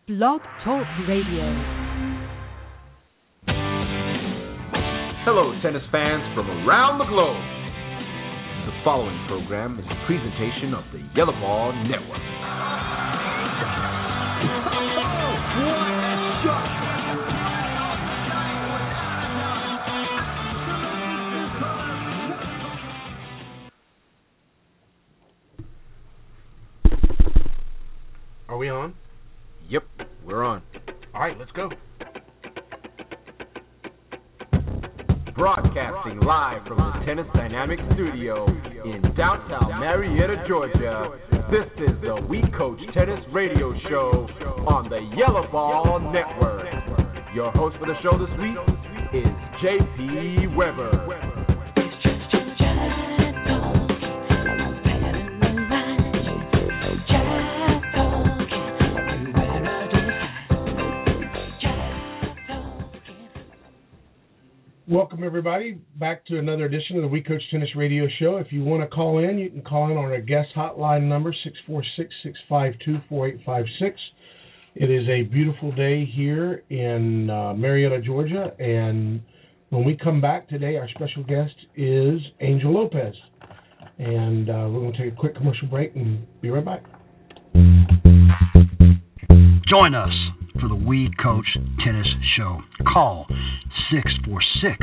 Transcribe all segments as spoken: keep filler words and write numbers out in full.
Blog Talk Radio. Hello, tennis fans from around the globe. The following program is a presentation of the Yellow Ball Network. Are we on? Yep, we're on. All right, let's go. Broadcasting live from the Tennis Dynamics studio in downtown Marietta, Georgia. This is the We Coach Tennis Radio Show on the Yellow Ball Network. Your host for the show this week is J P Weber. Welcome, everybody, back to another edition of the We Coach Tennis Radio Show. If you want to call in, you can call in on our guest hotline number, six four six, six five two, four eight five six. It is a beautiful day here in uh, Marietta, Georgia, and when we come back today, our special guest is Angel Lopez. And uh, we're going to take a quick commercial break and be right back. Join us for the We Coach Tennis Show. Call six four six,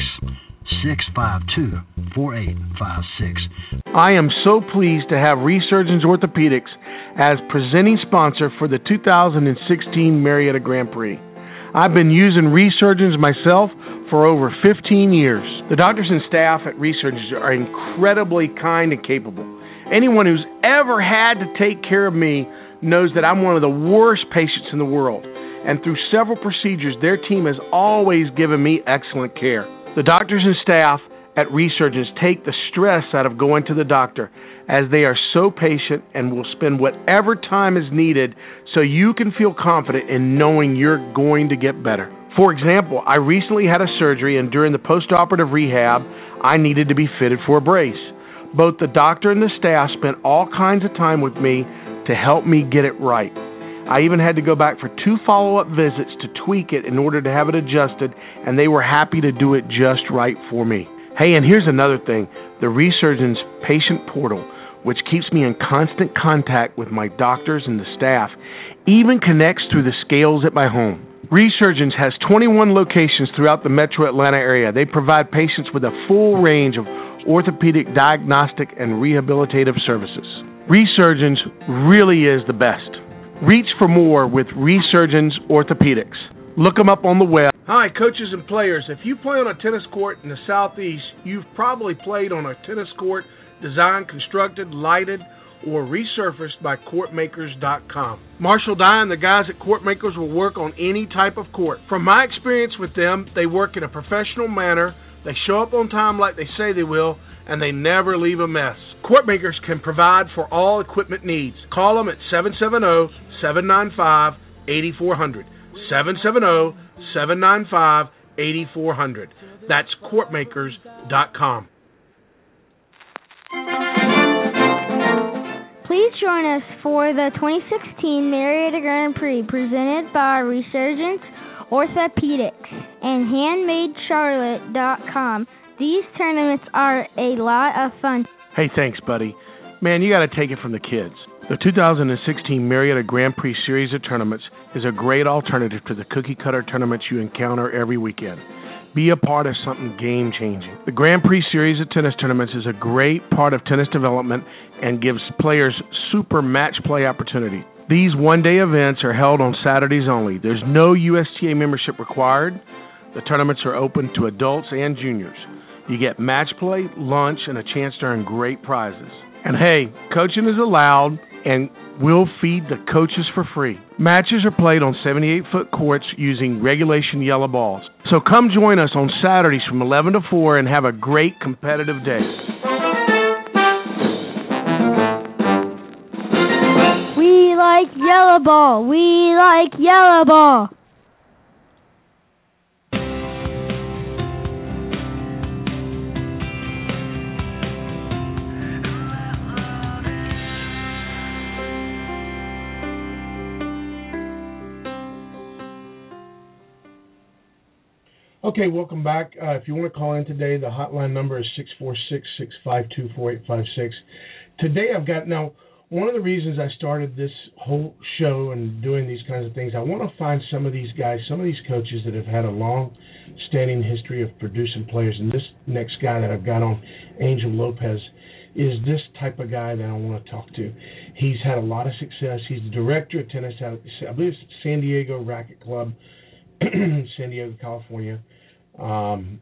six five two, four eight five six. I am so pleased to have Resurgence Orthopedics as presenting sponsor for the two thousand sixteen Marietta Grand Prix. I've been using Resurgence myself for over fifteen years. The doctors and staff at Resurgence are incredibly kind and capable. Anyone who's ever had to take care of me knows that I'm one of the worst patients in the world. And through several procedures, their team has always given me excellent care. The doctors and staff at Resurgence take the stress out of going to the doctor, as they are so patient and will spend whatever time is needed so you can feel confident in knowing you're going to get better. For example, I recently had a surgery, and during the postoperative rehab, I needed to be fitted for a brace. Both the doctor and the staff spent all kinds of time with me to help me get it right. I even had to go back for two follow-up visits to tweak it in order to have it adjusted, and they were happy to do it just right for me. Hey, and here's another thing. The Resurgence Patient Portal, which keeps me in constant contact with my doctors and the staff, even connects through the scales at my home. Resurgence has twenty-one locations throughout the metro Atlanta area. They provide patients with a full range of orthopedic diagnostic and rehabilitative services. Resurgence really is the best. Reach for more with Resurgence Orthopedics. Look them up on the web. Hi, coaches and players. If you play on a tennis court in the Southeast, you've probably played on a tennis court designed, constructed, lighted, or resurfaced by court makers dot com. Marshall Dye and the guys at Courtmakers will work on any type of court. From my experience with them, they work in a professional manner, they show up on time like they say they will, and they never leave a mess. Courtmakers can provide for all equipment needs. Call them at seven seven zero, seven nine five, eight four zero zero. seven seven zero, seven nine five, eight four zero zero. That's courtmakers dot com. Please join us for the twenty sixteen Marietta Grand Prix presented by Resurgence Orthopedics and handmade charlotte dot com. These tournaments are a lot of fun. Hey, thanks, buddy. Man, you got to take it from the kids. The two thousand sixteen Marietta Grand Prix series of tournaments is a great alternative to the cookie-cutter tournaments you encounter every weekend. Be a part of something game-changing. The Grand Prix series of tennis tournaments is a great part of tennis development and gives players super match play opportunity. These one-day events are held on Saturdays only. There's no U S T A membership required. The tournaments are open to adults and juniors. You get match play, lunch, and a chance to earn great prizes. And hey, coaching is allowed, and we'll feed the coaches for free. Matches are played on seventy-eight foot courts using regulation yellow balls. So come join us on Saturdays from eleven to four and have a great competitive day. We like yellow ball. We like yellow ball. Okay, welcome back. Uh, if you want to call in today, the hotline number is six four six, six five two, four eight five six. Today I've got, now, one of the reasons I started this whole show and doing these kinds of things, I want to find some of these guys, some of these coaches that have had a long-standing history of producing players. And this next guy that I've got on, Angel Lopez, is this type of guy that I want to talk to. He's had a lot of success. He's the director of tennis out at, I believe it's San Diego Racket Club, San Diego, California. Um,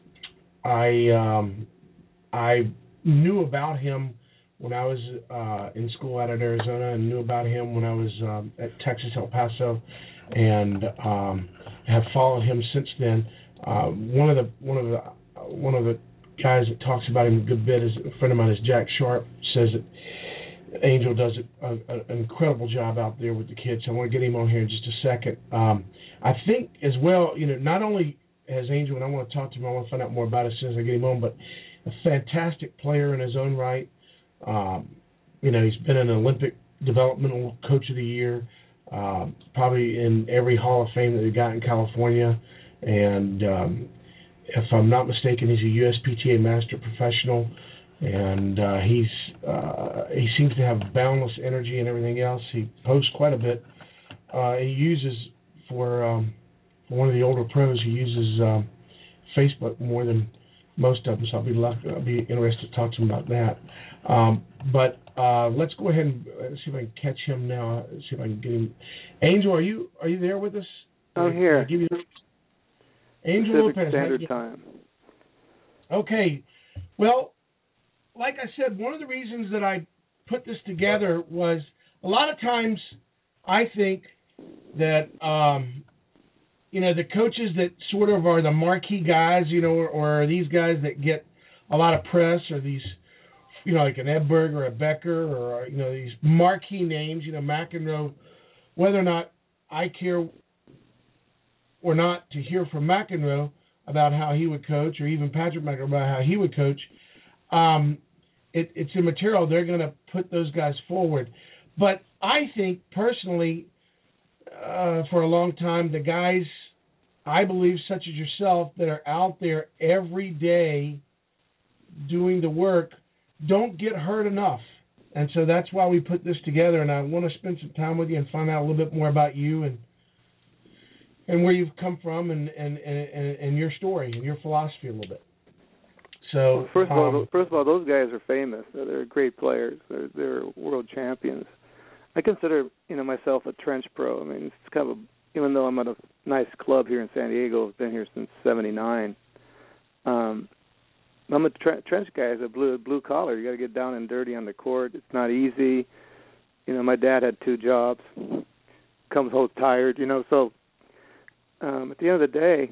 I um, I knew about him when I was uh, in school out at Arizona, and knew about him when I was um, at Texas El Paso, and um, have followed him since then. Uh, one of the one of the one of the guys that talks about him a good bit is a friend of mine is Jack Sharp. Says that Angel does a, a, an incredible job out there with the kids. So I want to get him on here in just a second. Um, I think as well, you know, not only as Angel, and I want to talk to him, I want to find out more about it as soon as I get him on, but a fantastic player in his own right. Um, you know, he's been an Olympic developmental coach of the year, uh, probably in every Hall of Fame that they've got in California. And um, if I'm not mistaken, he's a U S P T A master professional. And uh, he's uh, he seems to have boundless energy and everything else. He posts quite a bit. Uh, he uses for... Um, one of the older pros, he uses um, Facebook more than most of them, so I'll be lucky, I'll be interested to talk to him about that. Um, but uh, let's go ahead and uh, see if I can catch him now. See if I can get him. Angel, are you are you there with us? I'm here. Give you Angel Pacific Lopez. Standard Time. Okay. Well, like I said, one of the reasons that I put this together was a lot of times I think that. Um, You know, the coaches that sort of are the marquee guys, you know, or, or are these guys that get a lot of press, or these, you know, like an Edberg or a Becker, or, you know, these marquee names, you know, McEnroe, whether or not I care or not to hear from McEnroe about how he would coach, or even Patrick McEnroe about how he would coach, um, it, it's immaterial. They're going to put those guys forward. But I think, personally, uh, for a long time, the guys, I believe, such as yourself, that are out there every day doing the work, don't get hurt enough. And so that's why we put this together, and I want to spend some time with you and find out a little bit more about you and and where you've come from, and, and, and, and your story and your philosophy a little bit. So well, first of um, all, first of all, those guys are famous. They're, they're great players. They're, they're world champions. I consider, you know, myself a trench pro. I mean, it's kind of a, even though I'm at a nice club here in San Diego, I've been here since seventy-nine. Um, I'm a tre- trench guy. It's a blue blue collar. You got to get down and dirty on the court. It's not easy. You know, my dad had two jobs. Comes home tired. You know, so um, at the end of the day,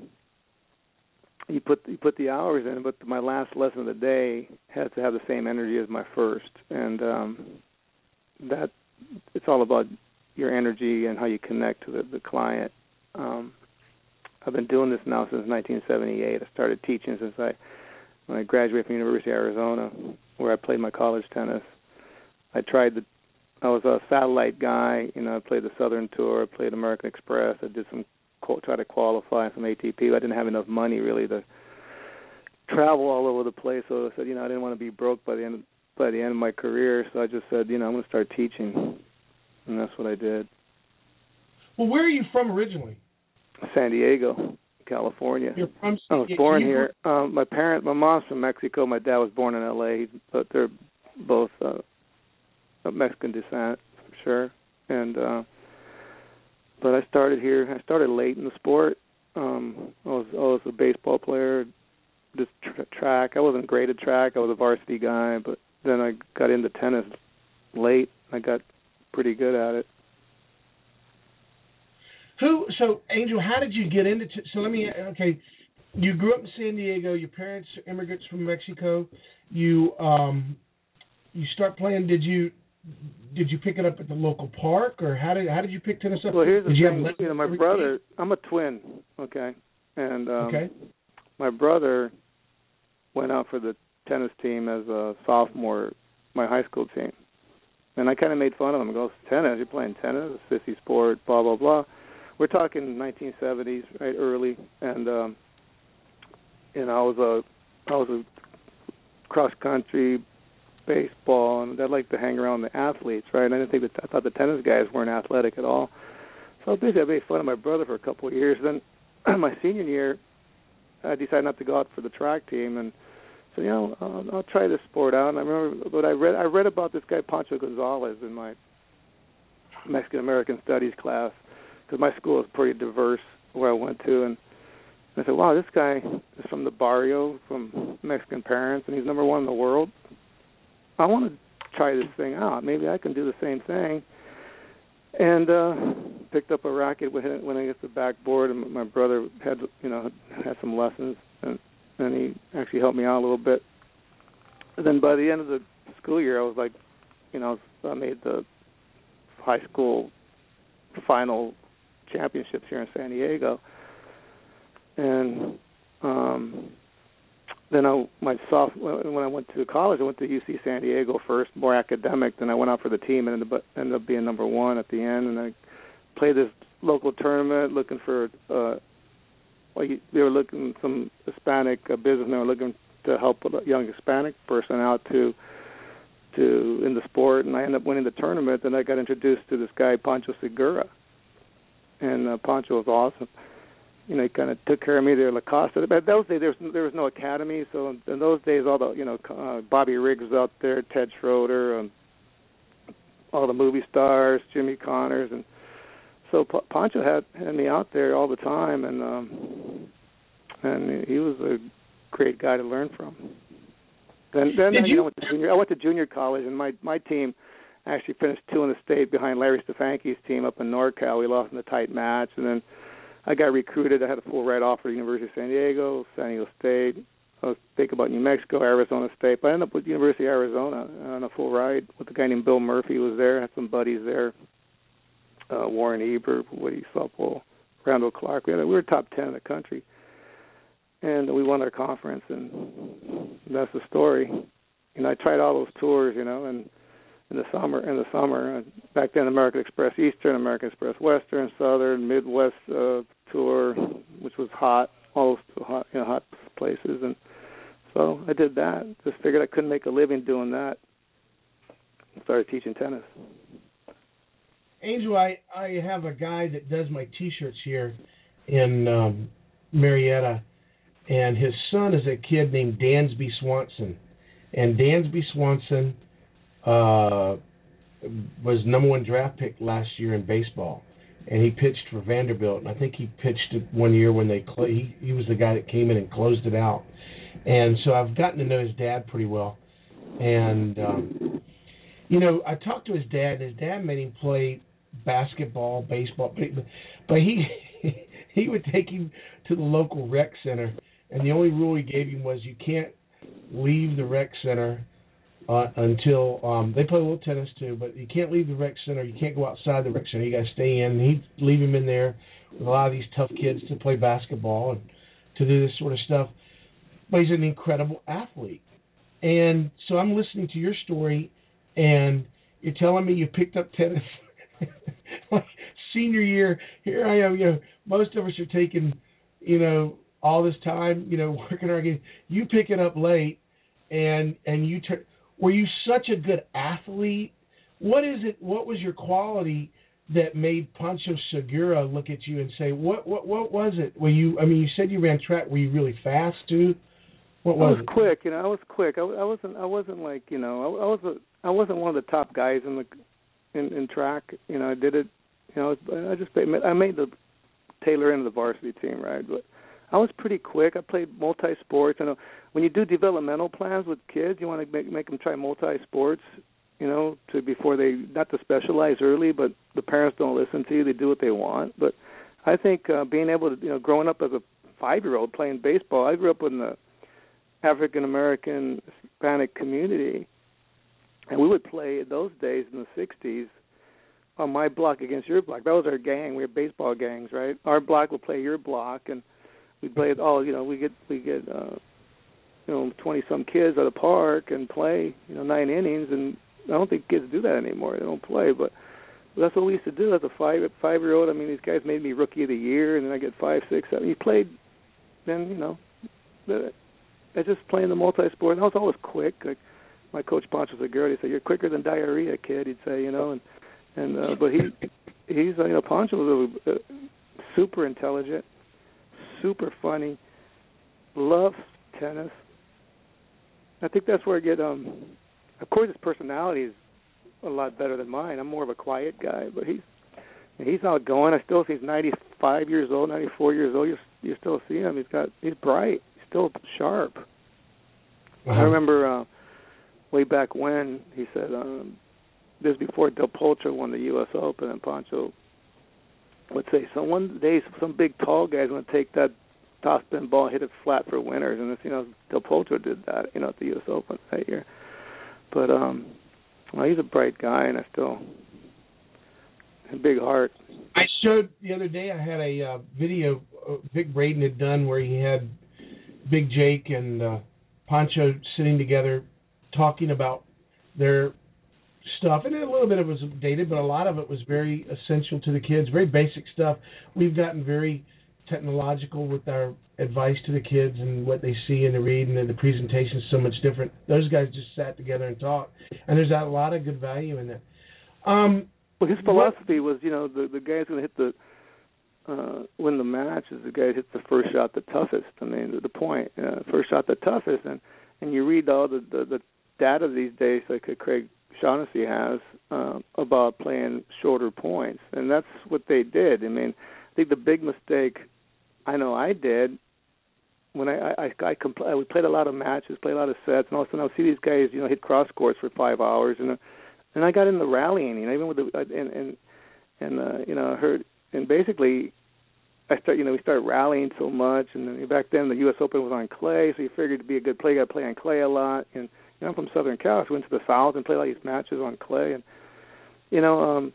you put you put the hours in. But my last lesson of the day has to have the same energy as my first, and um, that it's all about your energy and how you connect to the, the client. Um, I've been doing this now since nineteen seventy-eight. I started teaching since I when I graduated from University of Arizona, where I played my college tennis. I tried the, I was a satellite guy. You know, I played the Southern Tour, I played American Express. I did some, try to qualify some A T P. I didn't have enough money really to travel all over the place. So I said, you know, I didn't want to be broke by the end of, by the end of my career. So I just said, you know, I'm going to start teaching, and that's what I did. Well, where are you from originally? San Diego, California. You're from, I was born you, here. Um, my parent, my mom's from Mexico. My dad was born in L A, but they're both uh, of Mexican descent, for sure. And uh, but I started here. I started late in the sport. Um, I was I was a baseball player, just tra- track. I wasn't great at track. I was a varsity guy, but then I got into tennis late. I got pretty good at it. Who? So, Angel, how did you get into? T- so, let me. Okay, you grew up in San Diego. Your parents are immigrants from Mexico. You um, you start playing. Did you did you pick it up at the local park, or how did how did you pick tennis up? Well, here's the did you thing. have You know, my brother. I'm a twin. Okay, and um, okay. my brother went out for the tennis team as a sophomore, my high school team, and I kind of made fun of him. I go, tennis? You're playing tennis? A sissy sport? Blah blah blah. We're talking nineteen seventies, right, early, and um, you know, I was a I was a cross country, baseball, and I like to hang around the athletes, right? And I didn't think that I thought the tennis guys weren't athletic at all. So basically, I made fun of my brother for a couple of years. Then my senior year, I decided not to go out for the track team, and so you know, I'll, I'll try this sport out. And I remember what I read. I read about this guy Pancho Gonzalez in my Mexican American Studies class, because my school is pretty diverse where I went to, and I said, wow, this guy is from the barrio, from Mexican parents, and he's number one in the world. I want to try this thing out. Maybe I can do the same thing. And uh, picked up a racket when it, when I hit the backboard, and my brother had, you know, had some lessons, and, and he actually helped me out a little bit. And then by the end of the school year, I was like, you know, I made the high school final championships here in San Diego. And um, then I, my sophomore, when I went to college, I went to U C San Diego first, more academic. Then I went out for the team and ended up, ended up being number one at the end. And I played this local tournament looking for, uh, well, they were looking, some Hispanic uh, businessmen were looking to help a young Hispanic person out to, to in the sport. And I ended up winning the tournament. And I got introduced to this guy, Pancho Segura. And uh, Pancho was awesome. You know, he kind of took care of me there, La Costa. But those days, there was, there was no academy, so in, in those days, all the, you know, uh, Bobby Riggs was out there, Ted Schroeder, um, all the movie stars, Jimmy Connors, and so P- Pancho had, had me out there all the time, and um, and he was a great guy to learn from. Then, then Did I, you? I went to junior. I went to junior college, and my my team actually finished two in the state behind Larry Stefanki's team up in NorCal. We lost in a tight match, and then I got recruited. I had a full ride offer to the University of San Diego, San Diego State. I was thinking about New Mexico, Arizona State, but I ended up with the University of Arizona on a full ride with a guy named Bill Murphy who was there. I had some buddies there, uh, Warren Ebert, Woody Supple, Randall Clark. We, had a, we were top ten in the country, and we won our conference, and that's the story. You know, I tried all those tours, you know, and in the summer, in the summer, uh, back then, American Express Eastern, American Express Western, Southern, Midwest uh, tour, which was hot, all those hot, you know, hot places, and so I did that. Just figured I couldn't make a living doing that. Started teaching tennis. Angel, I, I have a guy that does my T-shirts here in um, Marietta, and his son is a kid named Dansby Swanson, and Dansby Swanson Uh, was number one draft pick last year in baseball, and he pitched for Vanderbilt. And I think he pitched it one year when they cl- he he was the guy that came in and closed it out. And so I've gotten to know his dad pretty well. And um, you know, I talked to his dad, and his dad made him play basketball, baseball, but he he would take him to the local rec center, and the only rule he gave him was you can't leave the rec center Uh, until um, they play a little tennis too, but you can't leave the rec center. You can't go outside the rec center. You got to stay in. He'd leave him in there with a lot of these tough kids to play basketball and to do this sort of stuff. But he's an incredible athlete. And so I'm listening to your story, and you're telling me you picked up tennis like senior year. Here I am. You know, most of us are taking, you know, all this time, you know, working our game. You pick it up late, and and you turn. Were you such a good athlete? What is it? What was your quality that made Pancho Segura look at you and say, "What? What? What was it?" Were you? I mean, you said you ran track. Were you really fast too? What was, I was it? quick. You know, I was quick. I, I wasn't. I wasn't like you know. I, I was. A, I wasn't one of the top guys in the in, in track. You know, I did it. You know, I just I made the Taylor into the varsity team, right? But I was pretty quick. I played multi-sports. You know, when you do developmental plans with kids, you want to make, make them try multi-sports, you know, to before they, not to specialize early, but the parents don't listen to you. They do what they want. But I think uh, being able to, you know, growing up as a five-year-old playing baseball, I grew up in the African-American Hispanic community, and we would play in those days in the sixties on my block against your block. That was our gang. We were baseball gangs, right? Our block would play your block, and we played all, you know, we get we get uh, you know twenty some kids at a park and play, you know, nine innings, and I don't think kids do that anymore. They don't play, but that's what we used to do as a five five year old. I mean, these guys made me rookie of the year, and then I get five, six, seven. You played, then you know, the, I just playing the multi-sport. And I was always quick. Like my coach Pancho Segura, he said, "You're quicker than diarrhea, kid." He'd say, you know, and and uh, but he he's uh, you know Pancho was a, a super intelligent, super funny, loves tennis. I think that's where I get. Um, of course, his personality is a lot better than mine. I'm more of a quiet guy, but he's he's outgoing. I still, if he's ninety-five years old, ninety-four years old, you you still see him. He's got he's bright. He's still sharp. Uh-huh. I remember uh, way back when he said um, this was before Del Potro won the U S Open, and Pancho would say, "So one day some big tall guy's going to take that topspin ball, hit it flat for winners," and this, you know, Del Potro did that, you know, at the U S Open that year. But um, well, he's a bright guy, and I still a big heart. I showed the other day. I had a uh, video uh, Vic Braden had done where he had Big Jake and uh, Pancho sitting together talking about their stuff, and a little bit of it was dated, but a lot of it was very essential to the kids, very basic stuff. We've gotten very technological with our advice to the kids and what they see and they read, and the presentation is so much different. Those guys just sat together and talked, and there's a lot of good value in that. Um, well, his philosophy what, was, you know, the the guy's going to hit the uh, win the match is the guy who hits the first shot the toughest. I mean, the, the point, uh, first shot the toughest, and and you read all the the, the data these days, like Craig Shaughnessy has uh, about playing shorter points, and that's what they did. I mean, I think the big mistake I know I did when I I, I, compl- I we played a lot of matches, played a lot of sets, and all of a sudden I'll see these guys, you know, hit cross courts for five hours, and uh, and I got into rallying, you know, even with the and and and uh, you know, I heard and basically I start, you know, we started rallying so much, and then back then the U S Open was on clay, so you figured to be a good player, you got to play on clay a lot, and you know, I'm from Southern Cal, so I went to the South and played all these matches on clay, and you know. um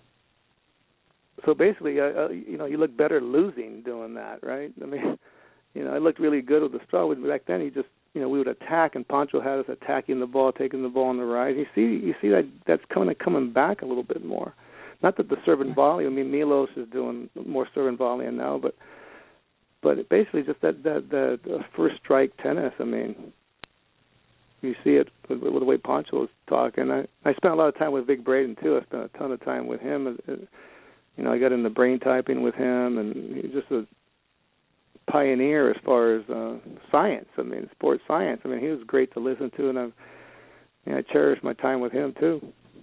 So basically, uh, uh, you know, you look better losing doing that, right? I mean, you know, I looked really good with the straw. Back then, he just, you know, we would attack, and Pancho had us attacking the ball, taking the ball on the rise. You see, you see that that's kind of coming back a little bit more. Not that the serve and volley. I mean, Milos is doing more serve and volleying now, but but it basically just that that the, the first strike tennis. I mean, you see it with, with the way Pancho was talking. I I spent a lot of time with Vic Braden too. I spent a ton of time with him. You know, I got into brain typing with him, and he's just a pioneer as far as uh, science. I mean, sports science. I mean, he was great to listen to, and I've, you know, I cherish my time with him too.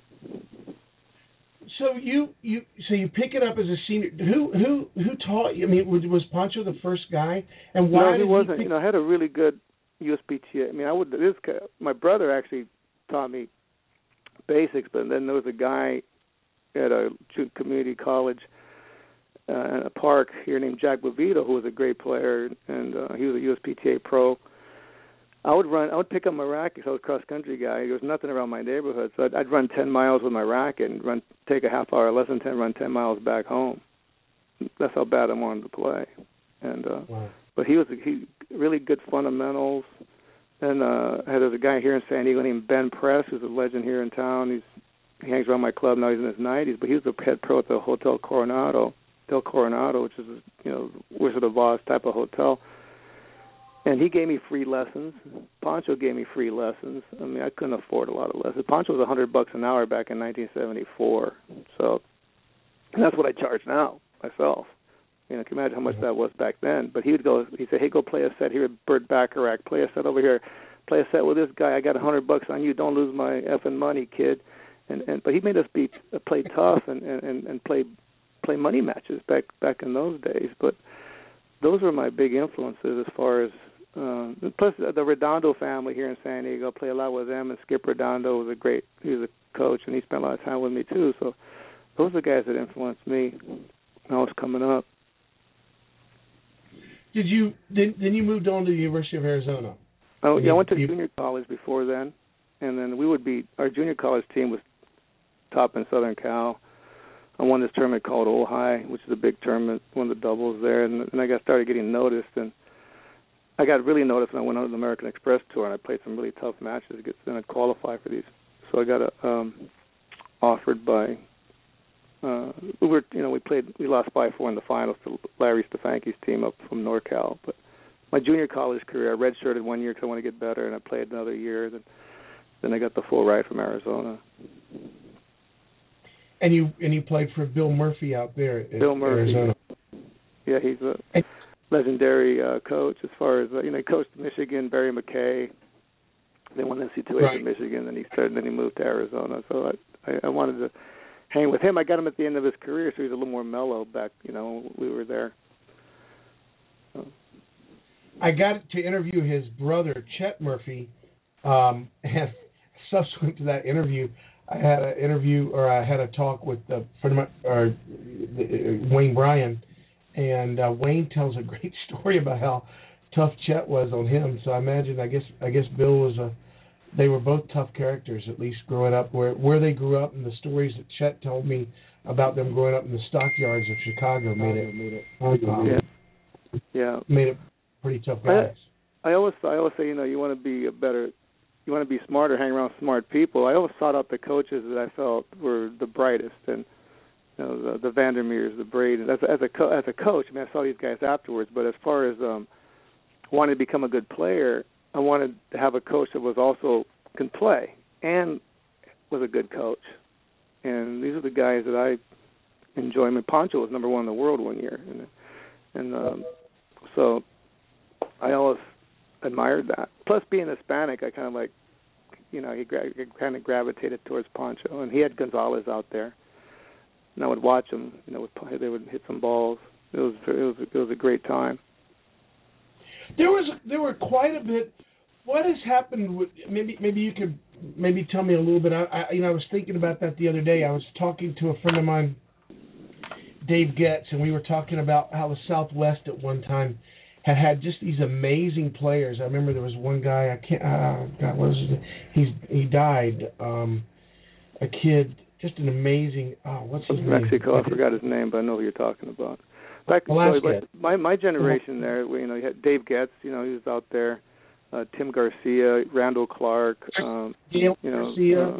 So you, you so you pick it up as a senior. Who who who taught you? I mean, was, was Pancho the first guy? And why? No, he did wasn't. He pick... You know, I had a really good U S P T A. I mean, I would. This guy, my brother actually taught me basics, but then there was a guy at a community college uh, in a park here named Jack Bovito, who was a great player, and uh, he was a U S P T A pro. I would run. I would pick up my racket. So I was a cross country guy. There was nothing around my neighborhood, so I'd, I'd run ten miles with my racket and run, take a half hour lesson, ten, run ten miles back home. That's how bad I wanted to play. And uh, wow. But he was he really good fundamentals. And uh, I had a guy here in San Diego named Ben Press, who's a legend here in town. He's he hangs around my club now. He's in his nineties, but he was a head pro at the Hotel Coronado, Del Coronado, which is a, you know, Wizard of Oz type of hotel. And he gave me free lessons. Pancho gave me free lessons. I mean, I couldn't afford a lot of lessons. Pancho was a hundred bucks an hour back in nineteen seventy-four. So and that's what I charge now myself. You know, can you imagine how much that was back then? But he would go. He'd say, "Hey, go play a set here at Burt Bacharach. Play a set over here. Play a set with this guy. I got a hundred bucks on you. Don't lose my effing money, kid." And and but he made us be uh, play tough and, and, and play play money matches back back in those days. But those were my big influences as far as. Uh, plus, the Redondo family here in San Diego, I play a lot with them, and Skip Redondo was a great, he was a coach, and he spent a lot of time with me too. So those are the guys that influenced me when I was coming up. Did you, then, then you moved on to the University of Arizona? Oh, yeah, you, I went to you, junior college before then, and then we would be, our junior college team was top in Southern Cal. I won this tournament called Ojai, which is a big tournament, one of the doubles there, and, and I got started getting noticed, and I got really noticed when I went on the American Express tour, and I played some really tough matches to get then I'd qualify for these. So I got a, um, offered by. Uh, we were, you know, we played, we lost by four in the finals to Larry Stefanki's team up from NorCal. But my junior college career. I redshirted one year because I want to get better, and I played another year. Then, then I got the full ride from Arizona. And you and you played for Bill Murphy out there in Bill Murphy. Arizona. Yeah, he's a legendary uh, coach as far as uh, you know. He coached Michigan, Barry McKay. They won N C double A Right. in Michigan, and he started. Then he moved to Arizona. So I, I, I wanted to hang with him. I got him at the end of his career, so he was a little more mellow back. You know, when we were there. So. I got to interview his brother, Chet Murphy, um, and subsequent to that interview, I had an interview, or I had a talk with a friend of mine, or uh, Wayne Bryan, and uh, Wayne tells a great story about how tough Chet was on him. So I imagine, I guess, I guess Bill was a. They were both tough characters, at least growing up, where where they grew up, and the stories that Chet told me about them growing up in the stockyards of Chicago made it made it um, Yeah. Yeah. made it pretty tough guys. I, I always I always say, you know, you want to be a better, you want to be smarter, hang around smart people. I always sought out the coaches that I felt were the brightest, and you know, the, the Vandermeers, the Brady. As, as a co- as a coach, I mean, I saw these guys afterwards. But as far as um, wanting to become a good player, I wanted to have a coach that was also can play and was a good coach. And these are the guys that I enjoy. I mean, Pancho was number one in the world one year, and and um, so I always admired that. Plus, being Hispanic, I kind of like, you know, he gra- kind of gravitated towards Pancho, and he had Gonzalez out there, and I would watch him. You know, with, they would hit some balls. It was it was it was a great time. There was there were quite a bit. What has happened with maybe maybe you could maybe tell me a little bit. I, I you know I was thinking about that the other day. I was talking to a friend of mine, Dave Getz, and we were talking about how the Southwest at one time had had just these amazing players. I remember there was one guy, I can't, uh, God, what was his name? He's, he died, um, a kid, just an amazing, oh, what's his From name? Mexico, I forgot his name, but I know who you're talking about. Back, so, like, my my generation there, you know, you had Dave Getz, you know, he was out there, uh, Tim Garcia, Randall Clark, um, Gail you know, Garcia. Uh,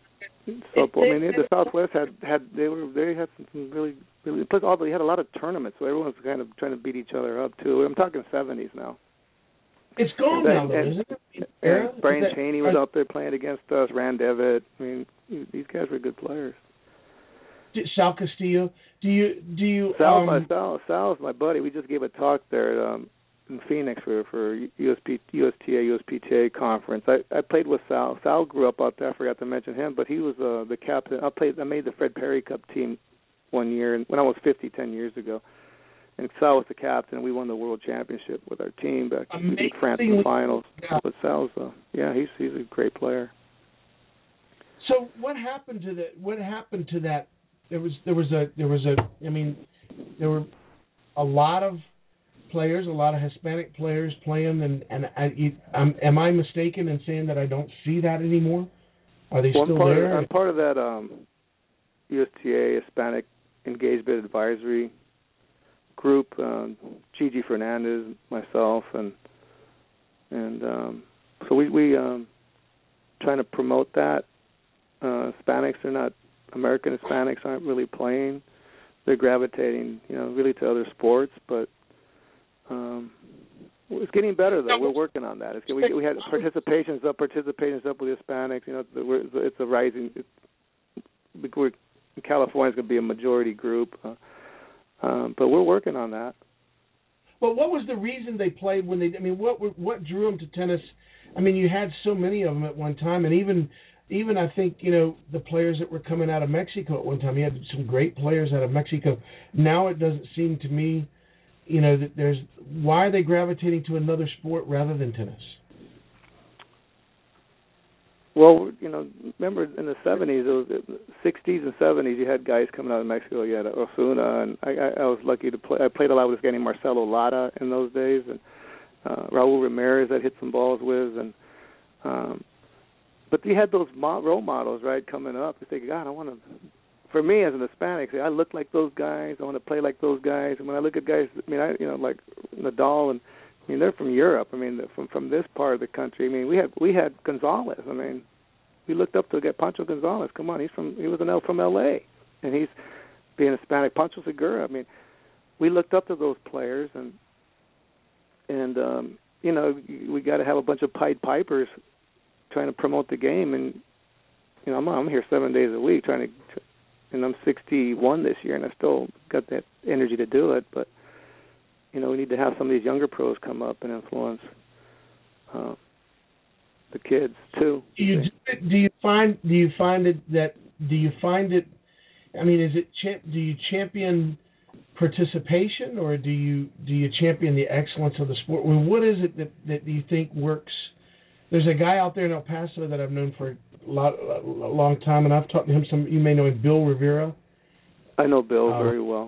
so, I mean, the Southwest had, had they were they had some really really plus all they had a lot of tournaments, so everyone was kind of trying to beat each other up too. I'm talking seventies now. It's gone now, though, isn't it? Yeah, Brian that, Cheney was out there playing against us. Rand Devitt. I mean, these guys were good players. Sal Castillo. Do you do you? Sal, um, my, Sal, Sal's my buddy. We just gave a talk there um, in Phoenix for for U S P, U S T A, U S P T A conference. I, I played with Sal. Sal grew up out there. I forgot to mention him, but he was uh, the captain. I played. I made the Fred Perry Cup team one year, and when I was fifty, ten years ago. And Sal was the captain. We won the world championship with our team back in France in the finals. Yeah. But Sal's, uh, yeah, he's he's a great player. So what happened to the? What happened to that? There was there was a there was a. I mean, there were a lot of players, a lot of Hispanic players playing, and and I, you, um, am I mistaken in saying that I don't see that anymore? Are they well, still I'm part there? Of, I'm part of that um, U S T A Hispanic Engagement Advisory group. Um, Gigi Fernandez, myself, and and um, so we we um, trying to promote that. Uh, Hispanics are not American Hispanics aren't really playing. They're gravitating, you know, really to other sports. But um, it's getting better though. We're working on that. It's, we we had participations up, participations up with Hispanics. You know, it's a rising. It's, we're, California's going to be a majority group. Uh, Um, but we're working on that. Well, what was the reason they played when they? I mean, what what drew them to tennis? I mean, you had so many of them at one time, and even even I think you know the players that were coming out of Mexico at one time. You had some great players out of Mexico. Now it doesn't seem to me, you know, that there's why are they gravitating to another sport rather than tennis? Well, you know, remember in the seventies, it was sixties and seventies. You had guys coming out of Mexico. You had Osuna, and I, I, I was lucky to play. I played a lot with this guy named Marcelo Lara in those days, and uh, Raul Ramirez I hit some balls with, and um, but you had those mo- role models, right, coming up. You think, God, I want to. For me as an Hispanic, I look like those guys. I want to play like those guys. And when I look at guys, I mean, I you know, like Nadal and. I mean, they're from Europe. I mean, from from this part of the country. I mean, we had we had Gonzalez. I mean, we looked up to get Pancho Gonzalez. Come on, he's from he was an L from L A, and he's being Hispanic. Pancho Segura. I mean, we looked up to those players, and and um, you know, we got to have a bunch of Pied Pipers trying to promote the game. And you know, I'm I'm here seven days a week trying to, and I'm sixty-one this year, and I still got that energy to do it. But you know, we need to have some of these younger pros come up and influence uh, the kids too. Do you do you find do you find it that do you find it? I mean, is it do you champion participation, or do you do you champion the excellence of the sport? Well, what is it that, that you think works? There's a guy out there in El Paso that I've known for a, lot, a long time, and I've talked to him. Some you may know him, Bill Rivera. I know Bill uh, very well.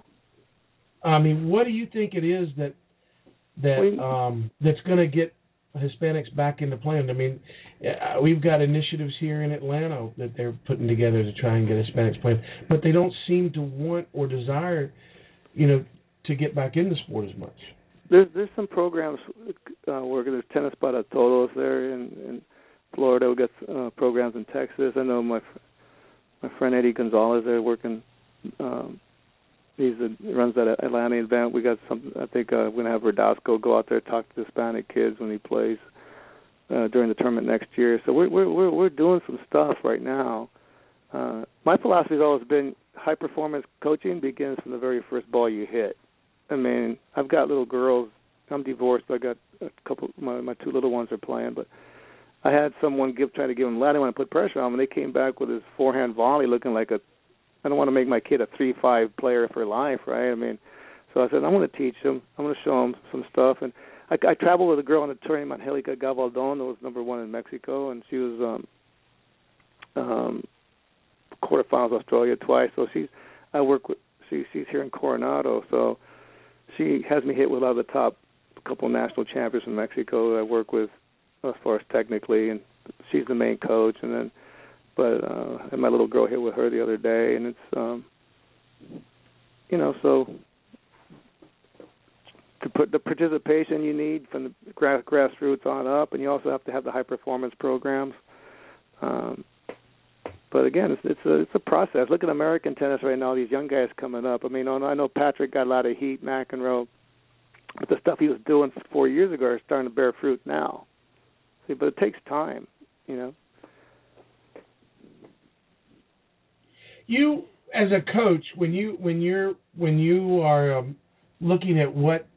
I mean, what do you think it is that that um, that's going to get Hispanics back into playing? I mean, uh, we've got initiatives here in Atlanta that they're putting together to try and get Hispanics playing, but they don't seem to want or desire, you know, to get back in the sport as much. There's there's some programs uh, where there's Tennis para Todos there in, in Florida. We got uh, programs in Texas. I know my my friend Eddie Gonzalez there working. Um, he's a, runs that Atlanta event. We got some. I think uh, we're gonna have Verdasco go out there talk to Hispanic kids when he plays uh, during the tournament next year. So we're we're we're, we're doing some stuff right now. Uh, my philosophy has always been high performance coaching begins from the very first ball you hit. I mean, I've got little girls. I'm divorced. I got a couple. My my two little ones are playing, but I had someone give try to give them. I didn't want to put pressure on them. And they came back with his forehand volley, looking like a. I don't want to make my kid a three five player for life, right? I mean, so I said I'm going to teach him. I'm going to show him some stuff. And I, I traveled with a girl on a tournament, Angelica Gabaldon, that was number one in Mexico, and she was um, um, quarterfinals Australia twice. So she's I work with. She she's here in Coronado, so. She has me hit with a lot of the top couple national champions from Mexico that I work with as far as technically, and she's the main coach. And then, but uh, and my little girl hit with her the other day, and it's, um, you know, so to put the participation you need from the grass, grassroots on up, and you also have to have the high performance programs. Um, But again, it's it's a it's a process. Look at American tennis right now. These young guys coming up. I mean, I know Patrick got a lot of heat, McEnroe, but the stuff he was doing four years ago is starting to bear fruit now. See, but it takes time, you know. You, as a coach, when you when you're when you are um, looking at what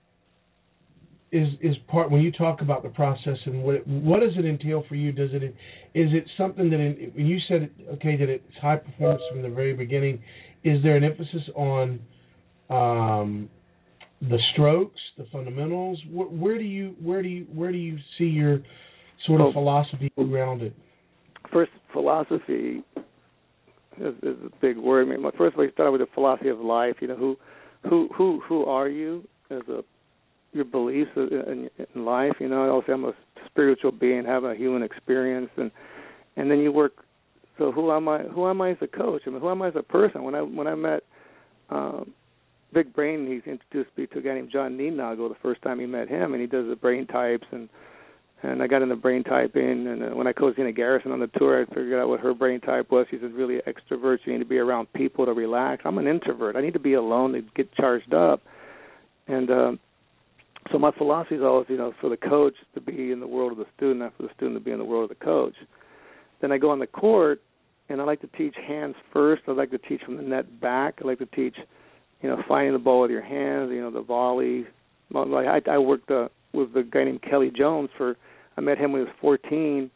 is is part when you talk about the process and what what does it entail for you? Does it is it something that in, when you said okay that it's high performance from the very beginning? Is there an emphasis on um, the strokes, the fundamentals? Where, where do you where do you where do you see your sort of well, philosophy around it? First, philosophy is, is a big word. I mean, first of all, you start with the philosophy of life. You know, who who who who are you as a your beliefs in, in life, you know. Also, I'm a spiritual being, have a human experience, and and then you work. So who am I? Who am I as a coach? I mean, who am I as a person? When I when I met um, Big Brain, he introduced me to a guy named John Ninago the first time he met him, and he does the brain types, and and I got into brain typing. And uh, when I coached Zina Garrison on the tour, I figured out what her brain type was. She's really extrovert. You need to be around people to relax. I'm an introvert. I need to be alone to get charged up, and. Um, So my philosophy is always, you know, for the coach to be in the world of the student, not for the student to be in the world of the coach. Then I go on the court, and I like to teach hands first. I like to teach from the net back. I like to teach, you know, finding the ball with your hands, you know, the volley. Like I, I worked uh, with a guy named Kelly Jones for. I met him when he was fourteen,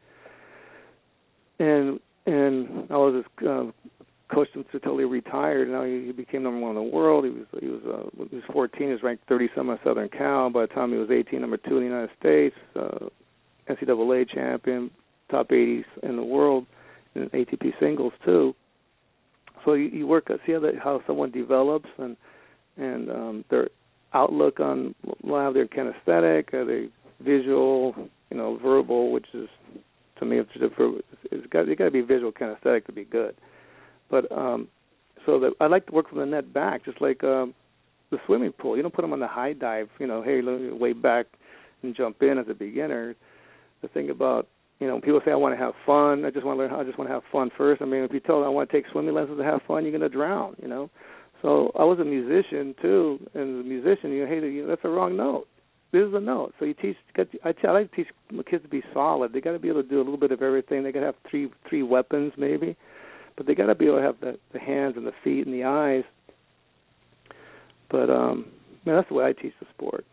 and and I was his uh, coached him to totally retired. Now he, he became number one in the world. He was he was uh, when he was fourteen. He was ranked thirty-some on Southern Cal. By the time he was eighteen, number two in the United States, uh, N C double A champion, top eighties in the world, in A T P singles too. So you, you work see how that, how someone develops and and um, their outlook on how they're kinesthetic, are they visual, you know, verbal, which is to me it's, it's got you got to be visual kinesthetic to be good. But um, so that I like to work from the net back, just like um, the swimming pool. You don't put them on the high dive, you know, hey, let me way back and jump in as a beginner. The thing about, you know, people say I want to have fun. I just want to learn. How, I just want to have fun first. I mean, if you tell them I want to take swimming lessons to have fun, you're going to drown, you know. So I was a musician too, and as a musician, you know, hey, that's a wrong note. this is a note. So you teach. I tell I like to teach my kids to be solid. They got to be able to do a little bit of everything. They got to have three three weapons maybe, but they got to be able to have the, the hands and the feet and the eyes. But um, man, that's the way I teach the sport.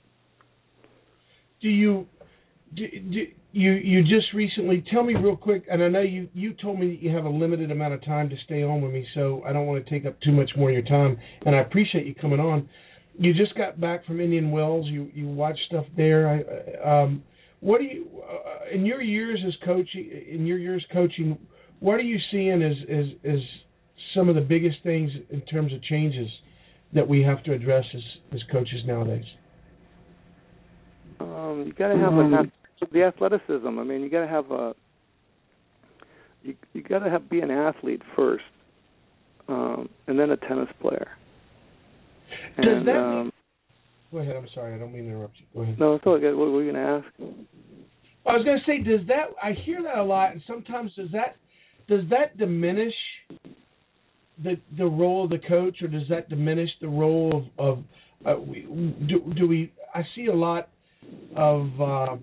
Do you? Do, do, you you just recently, tell me real quick, and I know you, you told me that you have a limited amount of time to stay on with me, so I don't want to take up too much more of your time, and I appreciate you coming on. You just got back from Indian Wells. You you watched stuff there. I, um, what do you, uh, in your years as coaching, in your years coaching, what are you seeing as, as, as some of the biggest things in terms of changes that we have to address as, as coaches nowadays? Um, you got to have um, a the athleticism. I mean, you got to have a you you got to have be an athlete first, um, and then a tennis player. Does and, that um, mean, go ahead. I'm sorry. I don't mean to interrupt you. Go ahead. No, it's all good. What were you going to ask? I was going to say, does that? I hear that a lot, and sometimes does that does that diminish the the role of the coach, or does that diminish the role of of uh, we, do, do we? I see a lot of uh,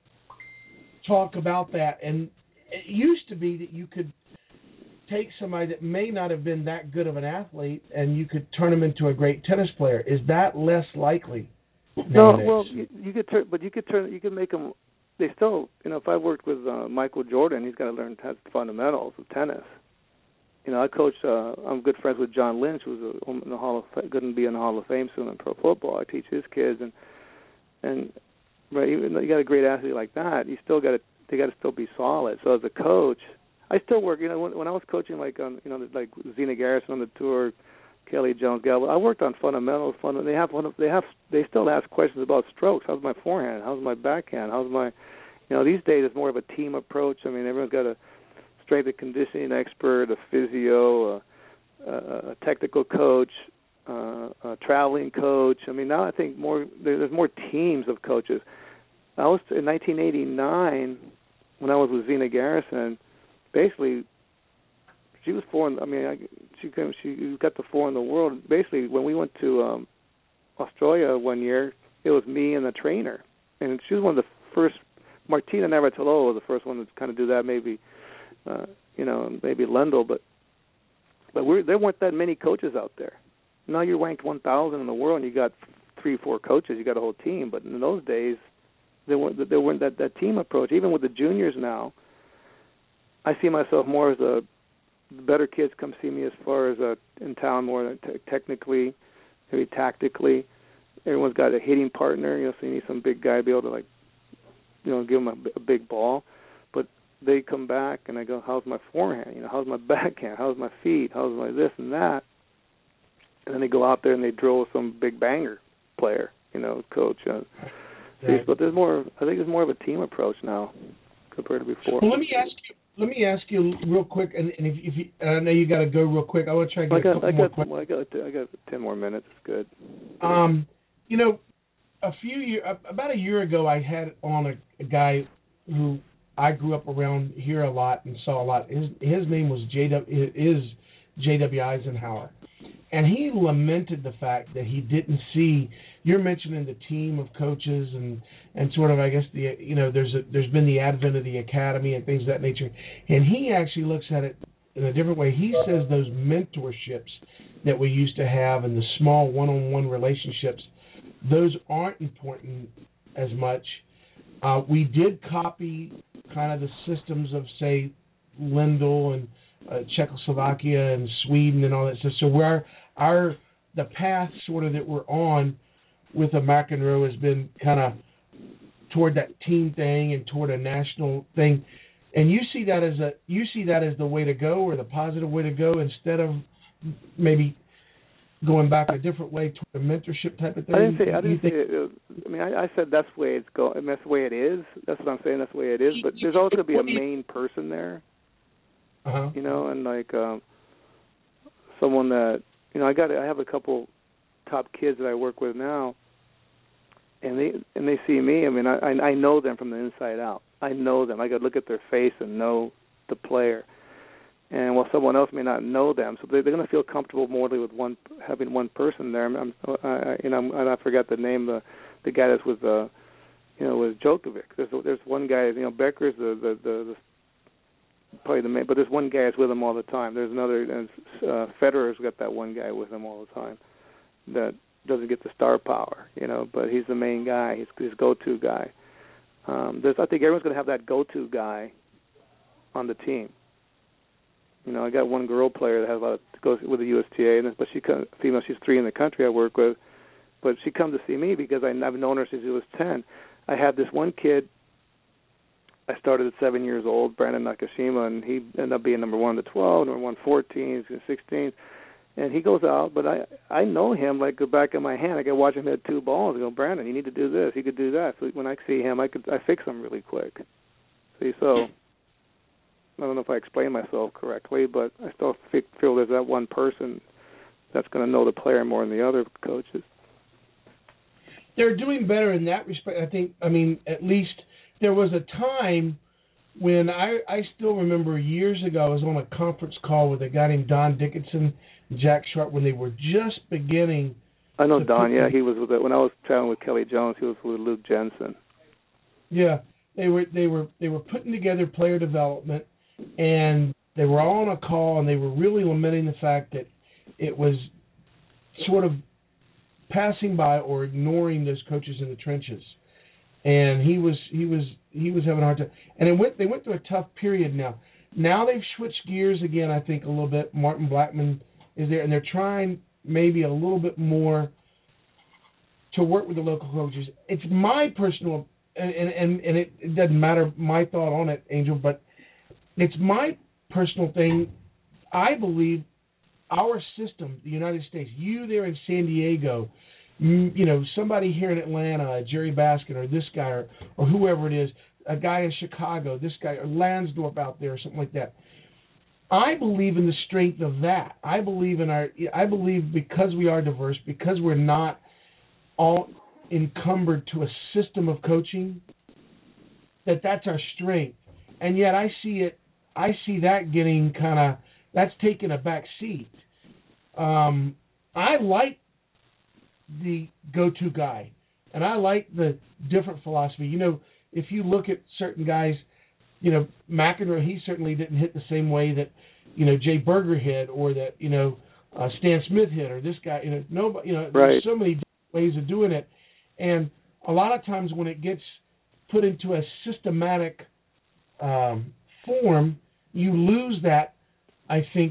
talk about that, and it used to be that you could take somebody that may not have been that good of an athlete and you could turn them into a great tennis player. Is that less likely nowadays? No, well, you, you could turn, but you could turn, you could make them. They still, you know, if I worked with uh, Michael Jordan, he's got to learn the fundamentals of tennis. You know, I coach. Uh, I'm good friends with John Lynch, who's a, in the Hall of going to be in the Hall of Fame soon in pro football. I teach his kids, and and right, even though you got a great athlete like that, you still got to they got to still be solid. So as a coach, I still work. You know, when, when I was coaching, like on, you know, like Zena Garrison on the tour, Kelly Jones Gallo, I worked on fundamentals. Fund. They have one. Of, they have. They still ask questions about strokes. How's my forehand? How's my backhand? How's my, you know, these days it's more of a team approach. I mean, everyone's got a strength and conditioning expert, a physio, a, a, a technical coach, uh, a traveling coach. I mean, now I think more. There's more teams of coaches. I was in nineteen eighty-nine when I was with Zena Garrison. Basically, she was four. In, I mean, I, she came, she got the four in the world. Basically, when we went to um, Australia one year, it was me and the trainer, and she was one of the first. Martina Navratilova was the first one to kind of do that. Maybe, uh, you know, maybe Lendl, but but we're, there weren't that many coaches out there. Now you're ranked one thousand in the world, and you got three, four coaches. You got a whole team. But in those days, there weren't there weren't that, that team approach. Even with the juniors now, I see myself more as a the better kids come see me as far as a, in town more t- technically, maybe tactically. Everyone's got a hitting partner. You know, so you need some big guy to be able to, like, you know, give them a, a big ball. But they come back and I go, how's my forehand? You know, how's my backhand? How's my feet? How's my this and that? And then they go out there and they drill some big banger player, you know, coach. Uh, yeah. But there's more. I think there's more of a team approach now compared to before. Well, let me ask you. Let me ask you real quick, and, and if, if you, and I know you got to go real quick. I want to try and get I got, a couple I more got, questions. well, I got, I got ten more minutes. It's good. Um, you know, a few years, about a year ago, I had on a, a guy who I grew up around here a lot and saw a lot. His his name was J W is J W Eisenhower, and he lamented the fact that he didn't see. You're mentioning the team of coaches and, and sort of, I guess, the you know, there's a, there's been the advent of the academy and things of that nature. And he actually looks at it in a different way. He says those mentorships that we used to have and the small one-on-one relationships, those aren't important as much. Uh, we did copy kind of the systems of, say, Lendl and uh, Czechoslovakia and Sweden and all that stuff. So where our the path sort of that we're on with a McEnroe has been kind of toward that team thing and toward a national thing, and you see that as a you see that as the way to go or the positive way to go instead of maybe going back a different way toward a mentorship type of thing. I didn't say I didn't say think, it, I mean I, I said that's the way it's go. I mean, that's the way it is. That's what I'm saying. That's the way it is. But there's always going to be a main person there. Uh-huh. You know, and like um, someone that you know I got I have a couple top kids that I work with now, and they and they see me. I mean, I I know them from the inside out. I know them. I got to look at their face and know the player. and while someone else may not know them, so they're, they're going to feel comfortable more with one having one person there. I'm, I'm I, you know, I'm, I forgot the name the the guy that's with uh, you know, with Djokovic. There's there's one guy, you know, Becker's the the, the, the probably the main, but there's one guy that's with him all the time. There's another, uh, Federer's got that one guy with him all the time that doesn't get the star power, you know, but he's the main guy. He's his go-to guy. Um, there's, I think everyone's going to have that go-to guy on the team. You know, I got one girl player that has a lot of goes with the U S T A, and but she comes, female, she's three in the country I work with, but she comes to see me because I, I've known her since she was ten. I have this one kid. I started at seven years old, Brandon Nakashima, and he ended up being number one to twelve, number one fourteen, sixteen, and he goes out. But I I know him like the back of my hand. I can watch him hit two balls. I go, Brandon, you need to do this. He could do that. So when I see him, I could I fix him really quick. See, so I don't know if I explained myself correctly, but I still feel there's that one person that's going to know the player more than the other coaches. They're doing better in that respect. I think. I mean, at least. There was a time when I, I still remember years ago I was on a conference call with a guy named Don Dickinson and Jack Sharp when they were just beginning. I know Don, yeah. He was with it. When I was traveling with Kelly Jones, he was with Luke Jensen. Yeah, they were they were they were putting together player development, and they were all on a call, and they were really lamenting the fact that it was sort of passing by or ignoring those coaches in the trenches. And he was he was he was having a hard time. And it went they went through a tough period now. Now they've switched gears again, I think, a little bit. Martin Blackman is there, and they're trying maybe a little bit more to work with the local coaches. It's my personal, and and, and it, it doesn't matter my thought on it, Angel, but it's my personal thing. I believe our system, the United States, you there in San Diego, you know, somebody here in Atlanta, Jerry Baskin, or this guy, or, or whoever it is, a guy in Chicago, this guy, or Lansdorf out there, or something like that. I believe in the strength of that. I believe in our. I believe because we are diverse, because we're not all encumbered to a system of coaching, that that's our strength. And yet, I see it. I see that getting kind of that's taking a back seat. Um, I like the go-to guy, and I like the different philosophy. You know, if you look at certain guys, you know, McEnroe, he certainly didn't hit the same way that, you know, Jay Berger hit, or that, you know, uh, Stan Smith hit, or this guy. You know, nobody. You know, right. There's so many different ways of doing it, and a lot of times when it gets put into a systematic um, form, you lose that, I think,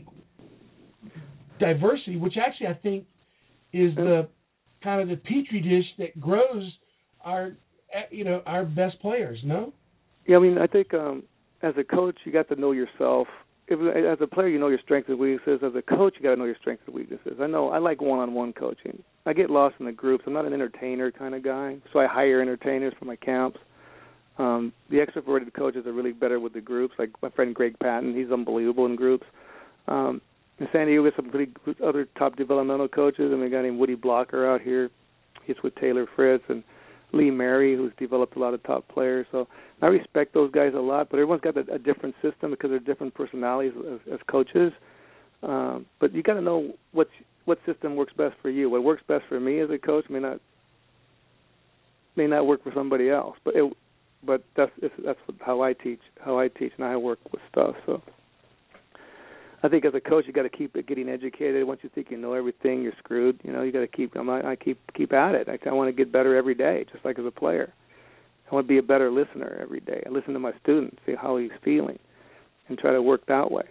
diversity, which actually I think is the kind of the petri dish that grows our, you know, our best players. No. Yeah, I mean, I think um, as a coach, you got to know yourself. If, as a player, you know your strengths and weaknesses. As a coach, you got to know your strengths and weaknesses. I know I like one-on-one coaching. I get lost in the groups. I'm not an entertainer kind of guy, so I hire entertainers for my camps. Um, the extroverted coaches are really better with the groups. Like my friend Greg Patton, he's unbelievable in groups. Um, in San Diego, we have some pretty good other top developmental coaches. I mean, a guy named Woody Blocker out here. He's with Taylor Fritz, and Lee Mary, who's developed a lot of top players. So I respect those guys a lot, but everyone's got a, a different system because they're different personalities as, as coaches. Um, but you got to know what what system works best for you. What works best for me as a coach may not may not work for somebody else. But it, but that's that's how I teach, how I teach, and how I work with stuff. So I think as a coach, you got to keep getting educated. Once you think you know everything, you're screwed. You know, you got to keep. I'm, I keep keep at it. I, I want to get better every day, just like as a player. I want to be a better listener every day. I listen to my students, see how he's feeling, and try to work that way.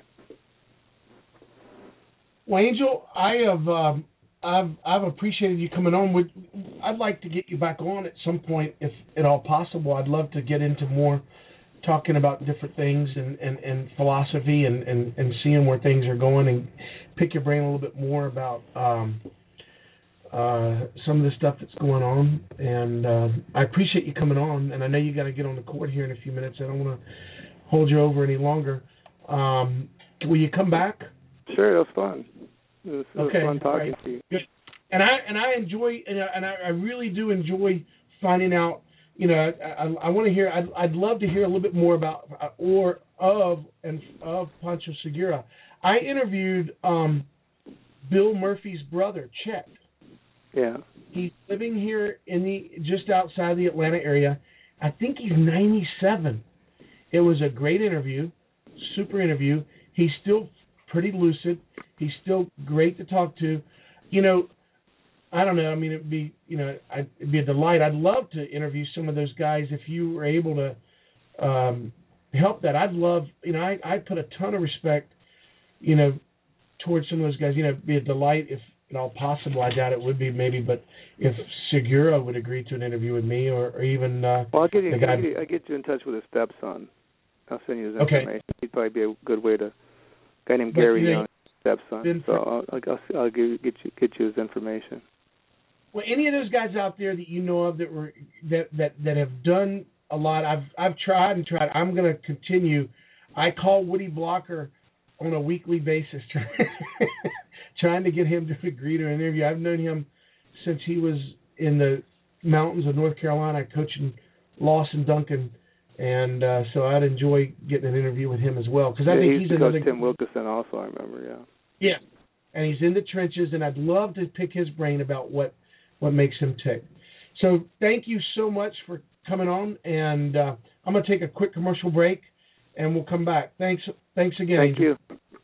Well, Angel, I have um, I've I've appreciated you coming on. Would I'd like to get you back on at some point, if at all possible. I'd love to get into more talking about different things and, and, and philosophy and, and, and seeing where things are going, and pick your brain a little bit more about um, uh, some of the stuff that's going on. And uh, I appreciate you coming on, and I know you got to get on the court here in a few minutes. I don't want to hold you over any longer. Um, will you come back? Sure, it was fun. It was, it okay. was fun talking right. to you. Good. And I and I enjoy and I, and I, I really do enjoy finding out. You know, I, I, I want to hear. I'd, I'd love to hear a little bit more about, or of and of Pancho Segura. I interviewed um, Bill Murphy's brother, Chet. Yeah. He's living here in the just outside the Atlanta area. I think he's ninety-seven. It was a great interview, super interview. He's still pretty lucid. He's still great to talk to. You know, I don't know. I mean, it'd be you know, I'd, it'd be a delight. I'd love to interview some of those guys if you were able to um, help that. I'd love. You know, I I put a ton of respect, you know, towards some of those guys. You know, it'd be a delight if at all possible. I doubt it would be, maybe, but if Segura would agree to an interview with me, or, or even uh, well, I'll get you. the guy. I get you in touch with his stepson. I'll send you his Okay. information. He'd probably be a good way to. A guy named But, Gary you know, Young, stepson. So I'll, I'll, I'll give, get you get you his information. Well, any of those guys out there that you know of that were that that, that have done a lot, I've I've tried and tried. I'm going to continue. I call Woody Blocker on a weekly basis, trying trying to get him to agree to an interview. I've known him since he was in the mountains of North Carolina coaching Lawson Duncan, and uh, so I'd enjoy getting an interview with him as well, because I yeah, think he he's used to another coach Tim Wilkinson also. I remember, yeah. Yeah, and he's in the trenches, and I'd love to pick his brain about what, what makes him tick. So thank you so much for coming on, and uh, I'm going to take a quick commercial break, and we'll come back. Thanks, thanks again. Thank Angel. you.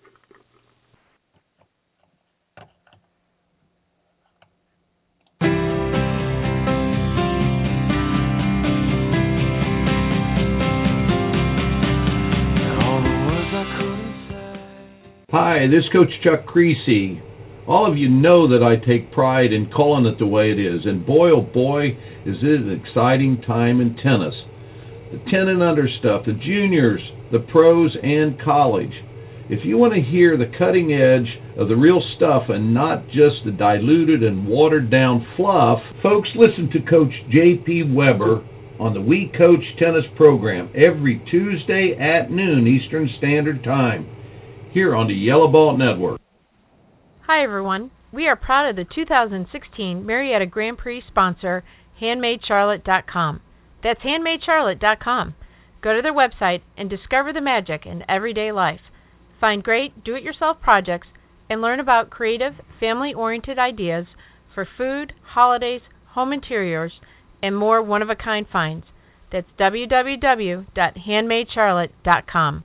Hi, this is Coach Chuck Creasy. All of you know that I take pride in calling it the way it is, and boy, oh boy, is it an exciting time in tennis. The ten and under stuff, the juniors, the pros, and college. If you want to hear the cutting edge of the real stuff and not just the diluted and watered down fluff, folks, listen to Coach J P Weber on the We Coach Tennis program every Tuesday at noon Eastern Standard Time, here on the Yellow Ball Network. Hi everyone. We are proud of the two thousand sixteen Marietta Grand Prix sponsor, handmade charlotte dot com. That's handmade charlotte dot com. Go to their website and discover the magic in everyday life. Find great do-it-yourself projects and learn about creative, family-oriented ideas for food, holidays, home interiors, and more one-of-a-kind finds. That's w w w dot handmade charlotte dot com.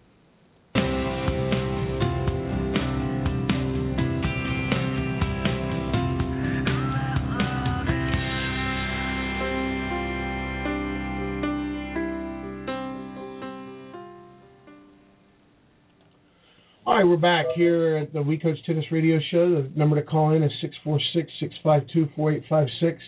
All right, we're back here at the We Coach Tennis Radio Show. The number to call in is six four six, six five two, four eight five six.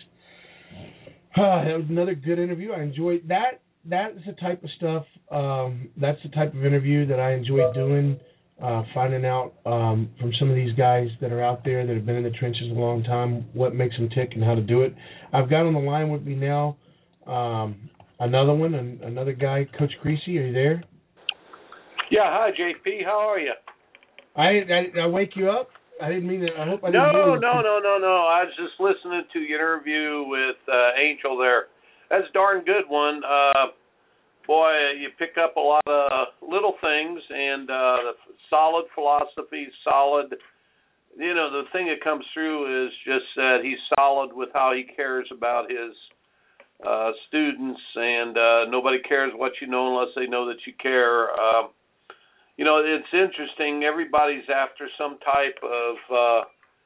Uh, that was another good interview. I enjoyed that. That's the type of stuff, um, that's the type of interview that I enjoy doing, uh, finding out um, from some of these guys that are out there that have been in the trenches a long time, what makes them tick and how to do it. I've got on the line with me now um, another one, an, another guy, Coach Creasy. Are you there? Yeah, hi, J P. How are you? I, I I wake you up? I didn't mean to. I hope I didn't. No, hear no, you. no, no, no. I was just listening to your interview with uh, Angel there. That's a darn good one. Uh, boy, you pick up a lot of little things and uh, solid philosophy, solid. You know, the thing that comes through is just that he's solid with how he cares about his uh, students, and uh, nobody cares what you know unless they know that you care. Um, You know, it's interesting. Everybody's after some type of, uh,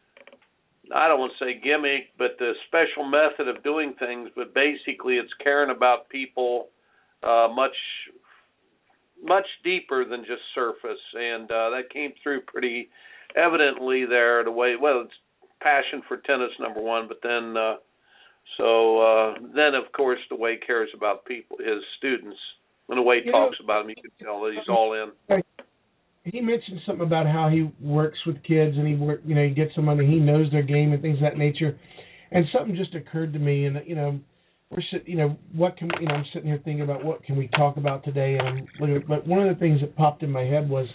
I don't want to say gimmick, but the special method of doing things. But basically, it's caring about people uh, much, much deeper than just surface. And uh, that came through pretty evidently there. The way, well, it's passion for tennis, number one. But then, uh, so uh, then of course, the way he cares about people, his students. And the way he You talks know, about them, you can tell that he's all in. He mentioned something about how he works with kids and he work, you know, he gets them under, he knows their game and things of that nature. And something just occurred to me, and you know, we're sit, you know, what can you know, I'm sitting here thinking about what can we talk about today, and I'm looking, but one of the things that popped in my head was,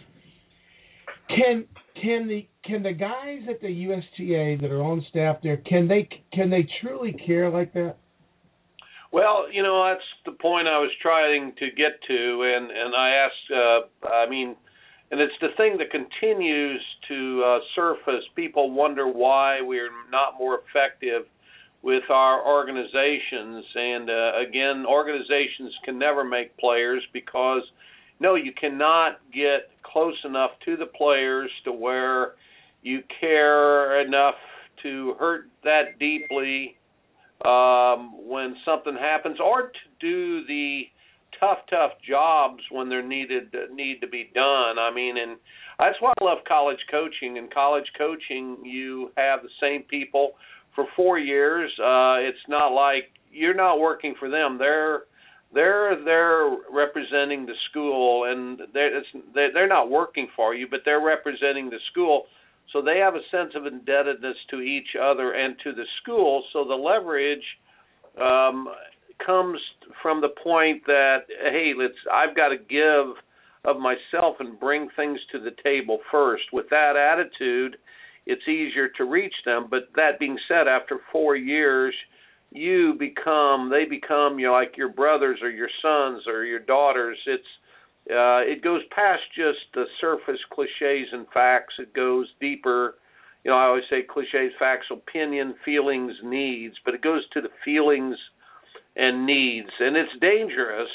can can the can the guys at the U S T A that are on staff there, can they can they truly care like that? Well, you know, that's the point I was trying to get to, and, and I asked, uh, I mean, and it's the thing that continues to uh, surface. People wonder why we're not more effective with our organizations. And, uh, again, organizations can never make players because, no, you cannot get close enough to the players to where you care enough to hurt that deeply um, when something happens, or to do the tough, tough jobs when they're needed need to be done. I mean, and that's why I love college coaching. In college coaching, you have the same people for four years. Uh, it's not like you're not working for them. They're they're they're representing the school, and they're it's, they're not working for you, but they're representing the school. So they have a sense of indebtedness to each other and to the school. So the leverage um, comes from the point that, hey, let's I've got to give of myself and bring things to the table first. With that attitude, it's easier to reach them. But that being said, after four years, you become they become you know like your brothers or your sons or your daughters. It's Uh, it goes past just the surface cliches and facts. It goes deeper. You know, I always say cliches, facts, opinion, feelings, needs, but it goes to the feelings and needs. And it's dangerous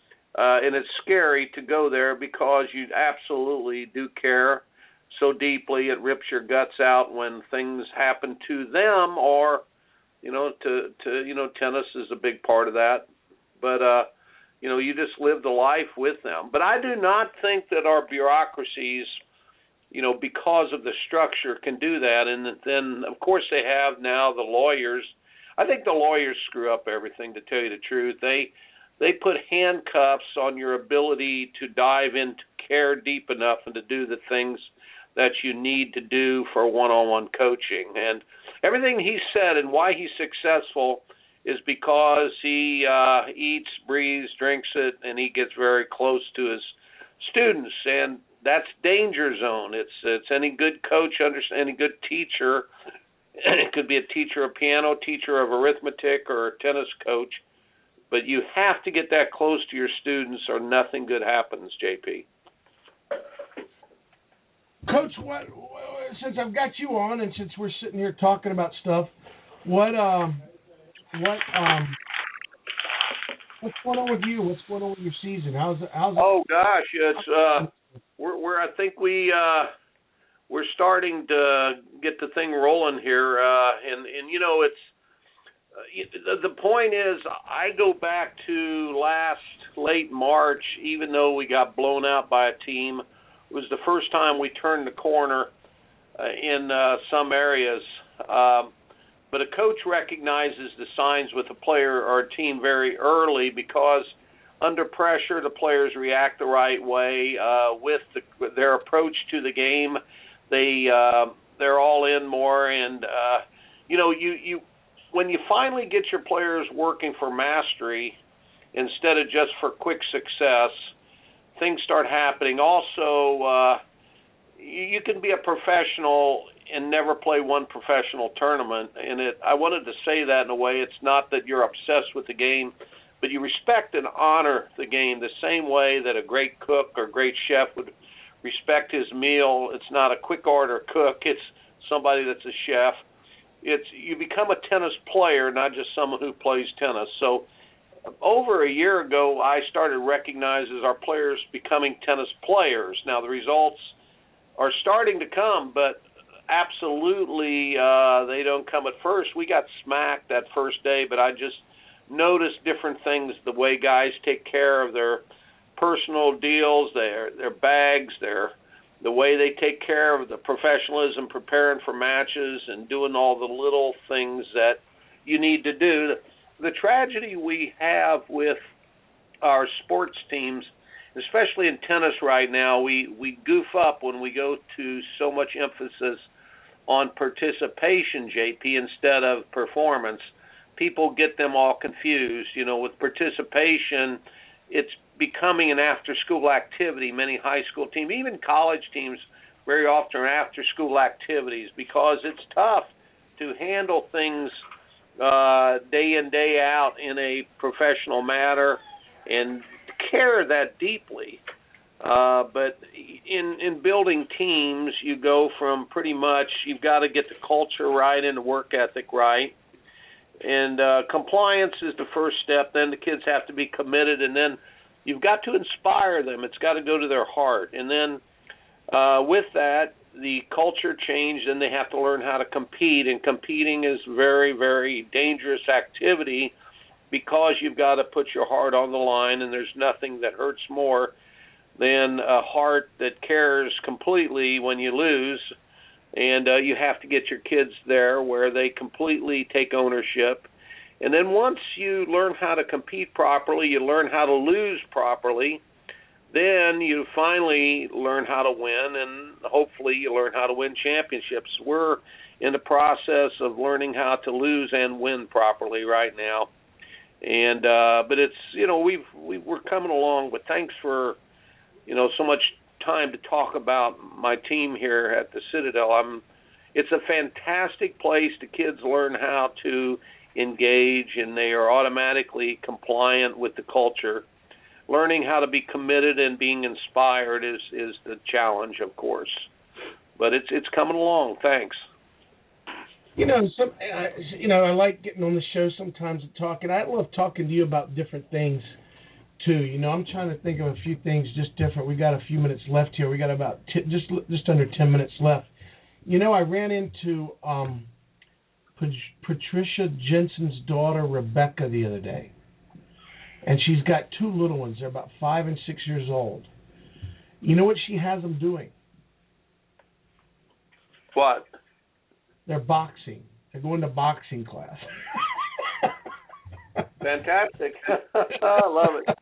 uh, and it's scary to go there because you absolutely do care so deeply. It rips your guts out when things happen to them, or, you know, to, to you know, tennis is a big part of that. But, uh, You know, you just live the life with them. But I do not think that our bureaucracies, you know, because of the structure, can do that. And then, of course, they have now the lawyers. I think the lawyers screw up everything, to tell you the truth. They they put handcuffs on your ability to dive into care deep enough and to do the things that you need to do for one-on-one coaching. And everything he said and why he's successful is because he uh, eats, breathes, drinks it, and he gets very close to his students, and that's danger zone. It's it's any good coach, any good teacher. It could be a teacher of piano, teacher of arithmetic, or a tennis coach, but you have to get that close to your students, or nothing good happens. J P. Coach, what? Since I've got you on, and since we're sitting here talking about stuff, what um. What um, what's going on with you? What's going on with your season? How's it? How's it? Oh gosh, it's uh, we're we're I think we uh, we're starting to get the thing rolling here, uh, and and you know it's uh, the, the point is I go back to last late March, even though we got blown out by a team, it was the first time we turned the corner uh, in uh, some areas. Um, But a coach recognizes the signs with a player or a team very early because under pressure the players react the right way. Uh, with the, their approach to the game, they uh, they're all in more. And uh, you know, you, you when you finally get your players working for mastery instead of just for quick success, things start happening. Also, uh, you, you can be a professional and never play one professional tournament. And it, I wanted to say that in a way. It's not that you're obsessed with the game, but you respect and honor the game the same way that a great cook or great chef would respect his meal. It's not a quick order cook. It's somebody that's a chef. It's you become a tennis player, not just someone who plays tennis. So over a year ago, I started recognizing our players becoming tennis players. Now, the results are starting to come, but absolutely uh, they don't come at first. We got smacked that first day, but I just noticed different things, the way guys take care of their personal deals, their their bags, their the way they take care of the professionalism, preparing for matches and doing all the little things that you need to do. The, the tragedy we have with our sports teams, especially in tennis right now, we, we goof up when we go to so much emphasis on participation, J P, instead of performance. People get them all confused. You know, with participation, it's becoming an after-school activity. Many high school teams, even college teams, very often are after-school activities because it's tough to handle things uh, day in, day out in a professional manner and care that deeply. Uh, but in in building teams, you go from pretty much, you've got to get the culture right and the work ethic right. And uh, compliance is the first step. Then the kids have to be committed, and then you've got to inspire them. It's got to go to their heart. And then uh, with that, the culture change, then they have to learn how to compete. And competing is very, very dangerous activity because you've got to put your heart on the line, and there's nothing that hurts more than a heart that cares completely when you lose. And uh, you have to get your kids there where they completely take ownership. And then once you learn how to compete properly, you learn how to lose properly, then you finally learn how to win, and hopefully you learn how to win championships. We're in the process of learning how to lose and win properly right now. And uh, but it's, you know, we've, we, we're coming along, but thanks for, you know, so much time to talk about my team here at the Citadel. I'm, it's a fantastic place. The kids learn how to engage, and they are automatically compliant with the culture. Learning how to be committed and being inspired is, is the challenge, of course. But it's it's coming along. Thanks. You know, some, uh, you know, I like getting on the show sometimes and talking. I love talking to you about different things too. You know, I'm trying to think of a few things just different. We got a few minutes left here. We got about t- just just under ten minutes left. You know, I ran into um, Pat- Patricia Jensen's daughter Rebecca the other day, and she's got two little ones. They're about five and six years old. You know what she has them doing? What? They're boxing. They're going to boxing class. Fantastic. I love it.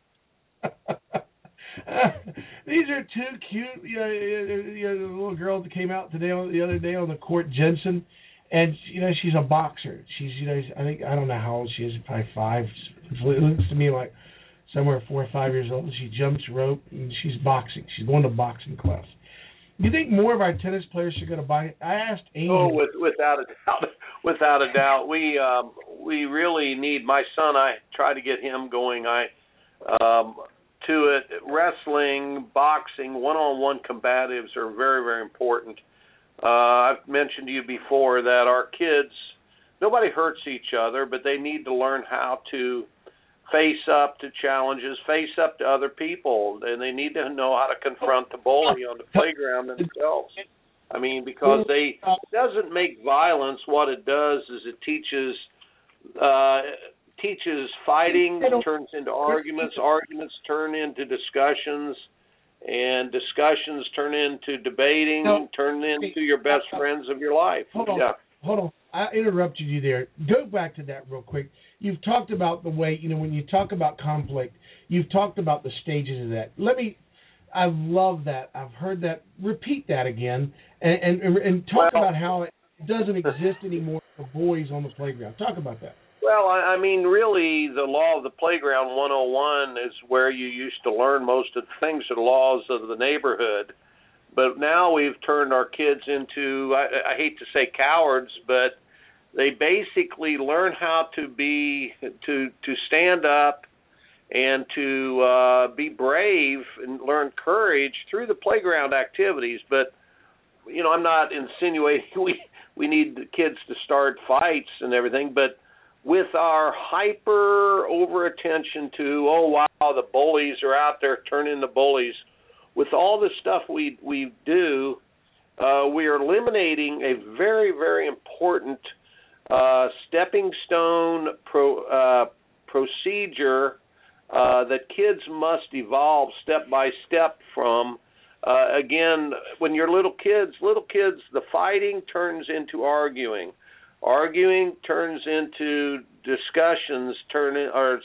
These are two cute, you know, you know, the little girl that came out today, the other day on the court, Jensen, and you know she's a boxer. She's, you know, I think I don't know how old she is, probably five. It looks to me like somewhere four or five years old. She jumps rope and she's boxing. She's going to boxing class. Do you think more of our tennis players should go to boxing? I asked Amy. Oh, with, without a doubt, without a doubt, we um, we really need. My son, I try to get him going. I um, to it. Wrestling, boxing, one-on-one combatives are very, very important. Uh, I've mentioned to you before that our kids, nobody hurts each other, but they need to learn how to face up to challenges, face up to other people, and they need to know how to confront the bully on the playground themselves. I mean, because they it doesn't make violence. What it does is it teaches uh, teaches fighting, turns into arguments, arguments turn into discussions, and discussions turn into debating, no. turn into your best friends of your life. Hold on, yeah. hold on. I interrupted you there. Go back to that real quick. You've talked about the way, you know, when you talk about conflict, you've talked about the stages of that. Let me, I love that. I've heard that. Repeat that again, and and, and talk well, about how it doesn't exist anymore for boys on the playground. Talk about that. Well, I, I mean, really, the law of the playground one oh one is where you used to learn most of the things, the laws of the neighborhood. But now we've turned our kids into, I, I hate to say cowards, but they basically learn how to be, to to stand up and to uh, be brave and learn courage through the playground activities. But, you know, I'm not insinuating we, we need the kids to start fights and everything, but with our hyper over-attention to, oh, wow, the bullies are out there turning into bullies, with all the stuff we, we do, uh, we are eliminating a very, very important Uh, stepping stone pro, uh, procedure uh, that kids must evolve step by step from. Uh, again, when you're little kids, little kids, the fighting turns into arguing. Arguing turns into discussions, turn in, or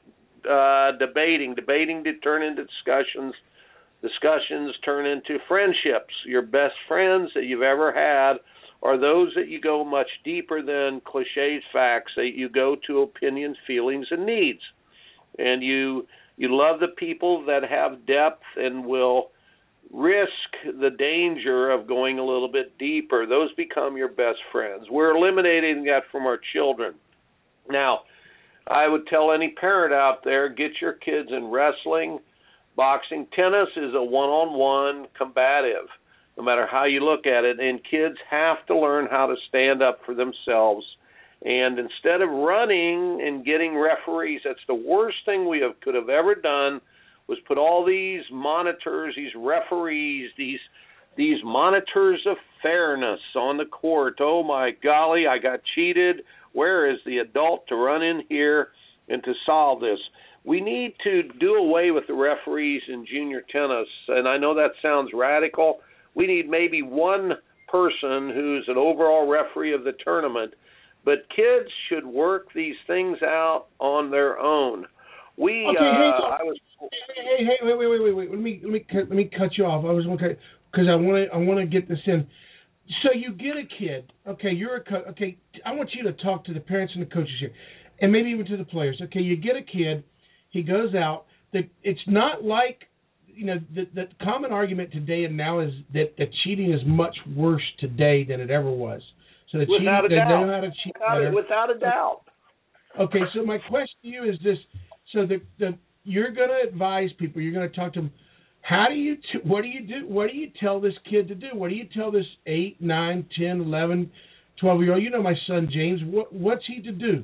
uh, debating. Debating to turn into discussions. Discussions turn into friendships. Your best friends that you've ever had are those that you go much deeper than cliches, facts, that you go to opinions, feelings, and needs. And you you love the people that have depth and will risk the danger of going a little bit deeper. Those become your best friends. We're eliminating that from our children. Now, I would tell any parent out there, get your kids in wrestling, boxing. Tennis is a one-on-one combative, no matter how you look at it, and kids have to learn how to stand up for themselves. And instead of running and getting referees, that's the worst thing we have, could have ever done, was put all these monitors, these referees, these these monitors of fairness on the court. Oh, my golly, I got cheated. Where is the adult to run in here and to solve this? We need to do away with the referees in junior tennis, and I know that sounds radical. We need maybe one person who's an overall referee of the tournament, but kids should work these things out on their own. We, okay, uh, hey, I was. Hey, hey, wait, wait, wait, wait, wait. Let me, let me, cut, let me cut you off. I was going to, because I want to, I want to get this in. So you get a kid. Okay, you're a co- okay. I want you to talk to the parents and the coaches here, and maybe even to the players. Okay, you get a kid. He goes out. That it's not like, you know, the, the common argument today and now is that, that cheating is much worse today than it ever was. So the without cheating, a doubt. they know how to cheat without, better. without a doubt. Okay, so my question to you is this: so the the you're going to advise people. You're going to talk to them. How do you? T- what do you do? What do you tell this kid to do? What do you tell this eight, nine, ten, eleven, twelve year old? You know my son James. What what's he to do?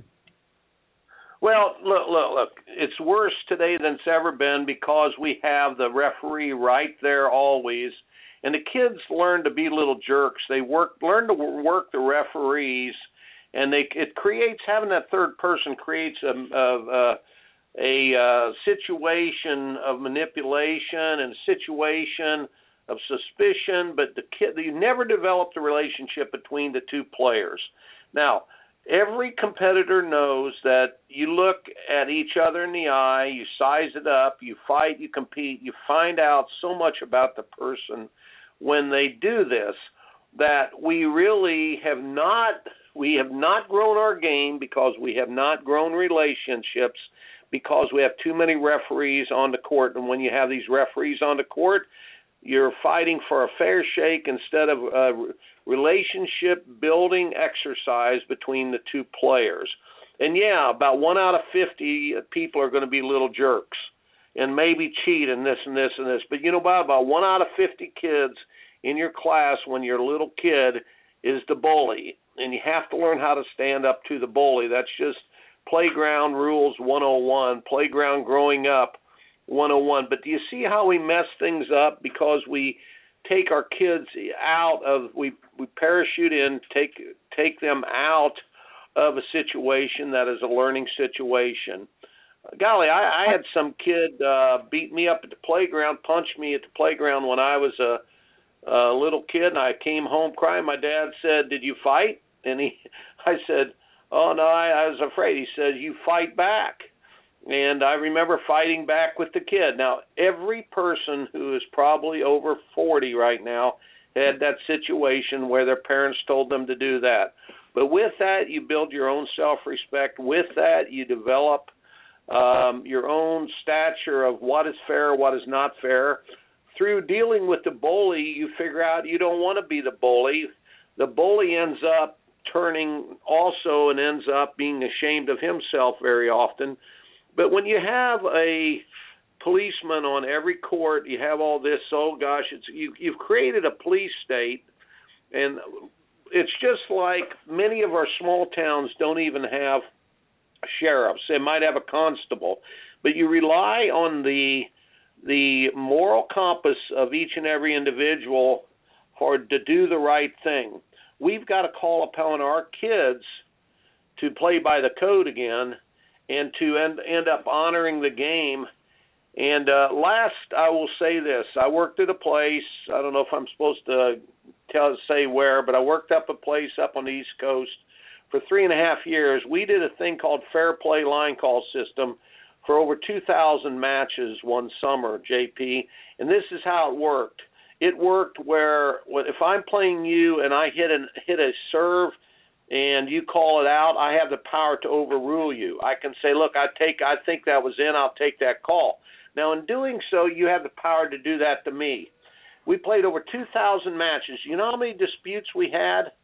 Well, look, look, look. It's worse today than it's ever been because we have the referee right there always, and the kids learn to be little jerks. They work, learn to work the referees, and they it creates having that third person creates a. a, a a uh, situation of manipulation and a situation of suspicion, but the kid, you never developed a relationship between the two players. Now, every competitor knows that you look at each other in the eye, you size it up, you fight, you compete, you find out so much about the person when they do this that we really have not, we have not grown our game because we have not grown relationships because we have too many referees on the court. And when you have these referees on the court, you're fighting for a fair shake instead of a relationship-building exercise between the two players. And, yeah, about one out of fifty people are going to be little jerks and maybe cheat and this and this and this. But, you know, about, about one out of fifty kids in your class when you're a little kid is the bully. And you have to learn how to stand up to the bully. That's just Playground Rules one oh one, Playground Growing Up one oh one. But do you see how we mess things up because we take our kids out of, we we parachute in, take take them out of a situation that is a learning situation. Golly, I, I had some kid uh, beat me up at the playground, punch me at the playground when I was a, a little kid, and I came home crying. My dad said, "Did you fight?" And he, I said, "Oh, no, I, I was afraid." He said, "You fight back." And I remember fighting back with the kid. Now, every person who is probably over forty right now had that situation where their parents told them to do that. But with that, you build your own self-respect. With that, you develop um, your own stature of what is fair, what is not fair. Through dealing with the bully, you figure out you don't want to be the bully. The bully ends up turning also and ends up being ashamed of himself very often. But when you have a policeman on every court, you have all this, oh gosh, it's you, you've created a police state, and it's just like many of our small towns don't even have sheriffs. They might have a constable, but you rely on the the moral compass of each and every individual for to do the right thing. We've got to call upon our kids to play by the code again and to end, end up honoring the game. And uh, last, I will say this. I worked at a place, I don't know if I'm supposed to tell say where, but I worked up a place up on the East Coast for three and a half years. We did a thing called Fair Play Line Call System for over two thousand matches one summer, J P, and this is how it worked. It worked where if I'm playing you and I hit an, hit a serve and you call it out, I have the power to overrule you. I can say, look, I take, I think that was in, I'll take that call. Now, in doing so, you have the power to do that to me. We played over two thousand matches. You know how many disputes we had?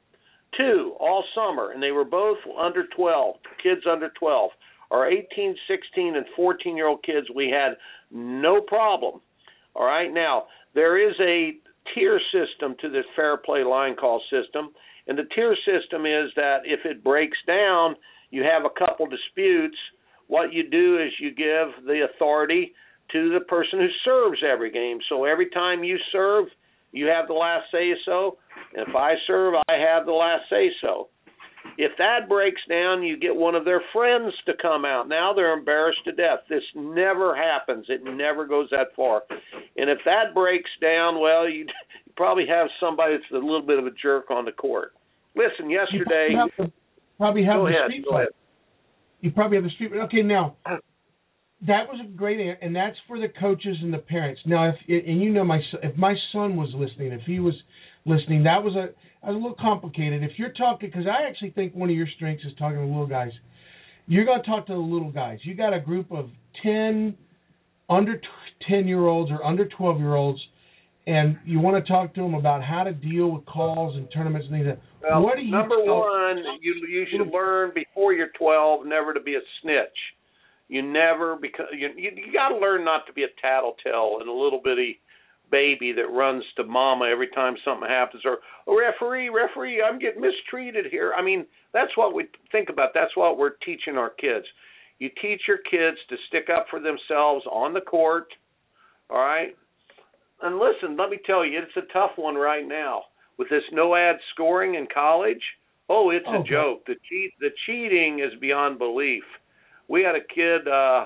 two all summer, and they were both under twelve, kids under twelve. Our eighteen, sixteen, and fourteen-year-old kids, we had no problem. All right, now, there is a tier system to this fair play line call system, and the tier system is that if it breaks down, you have a couple disputes. What you do is you give the authority to the person who serves every game. So every time you serve, you have the last say-so. And if I serve, I have the last say-so. If that breaks down, you get one of their friends to come out. Now they're embarrassed to death. This never happens. It never goes that far. And if that breaks down, well, you, you probably have somebody that's a little bit of a jerk on the court. Listen, yesterday... You probably have the, probably have go the ahead, street go fight. ahead. You probably have the street fight. Okay, now, that was a great answer, and that's for the coaches and the parents. Now, if and you know, my if my son was listening, if he was listening, that was a, that was a little complicated. If you're talking, because I actually think one of your strengths is talking to little guys. You're going to talk to the little guys. You got a group of ten, under ten-year-olds or under twelve-year-olds, and you want to talk to them about how to deal with calls and tournaments and things like that. Well, what do you number tell, one, you you should learn before you're twelve never to be a snitch. You never because you you, you got to learn not to be a tattletale and a little bitty baby that runs to mama every time something happens, or oh, referee, referee, I'm getting mistreated here. I mean, that's what we think about. That's what we're teaching our kids. You teach your kids to stick up for themselves on the court, all right? And listen, let me tell you, it's a tough one right now. With this no-ad scoring in college, oh, it's oh, a joke. The cheat, the cheating is beyond belief. We had a kid uh,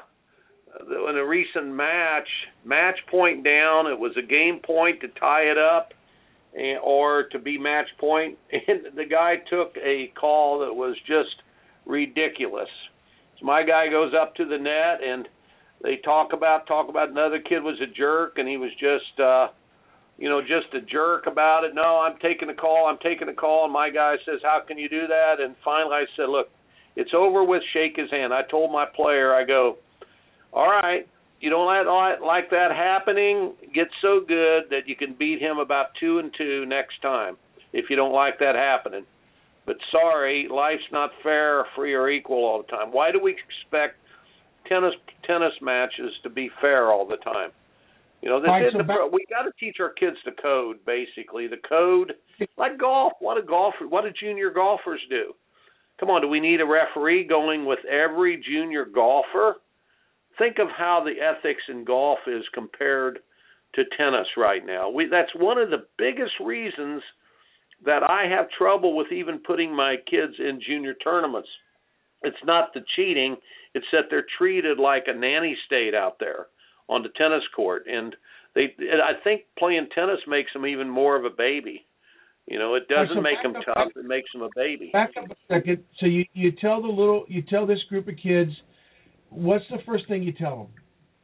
in a recent match, match point down. It was a game point to tie it up and, or to be match point, and the guy took a call that was just ridiculous. So my guy goes up to the net, and they talk about talk about another kid was a jerk, and he was just uh, – you know, just a jerk about it. No, I'm taking a call. I'm taking a call. And my guy says, how can you do that? And finally I said, look, it's over with. Shake his hand. I told my player, I go, all right, you don't like, like that happening. Get so good that you can beat him about two and two next time if you don't like that happening. But sorry, life's not fair, or free, or equal all the time. Why do we expect tennis tennis matches to be fair all the time? You know, this right, is so the, back- we got to teach our kids the code, basically. The code, like golf. What do golfer, what do junior golfers do? Come on, do we need a referee going with every junior golfer? Think of how the ethics in golf is compared to tennis right now. We, that's one of the biggest reasons that I have trouble with even putting my kids in junior tournaments. It's not the cheating. It's that they're treated like a nanny state out there on the tennis court, and they, I think playing tennis makes them even more of a baby. You know, it doesn't so make them up, tough; it makes them a baby. Back up a second. So you, you tell the little, you tell this group of kids, what's the first thing you tell them?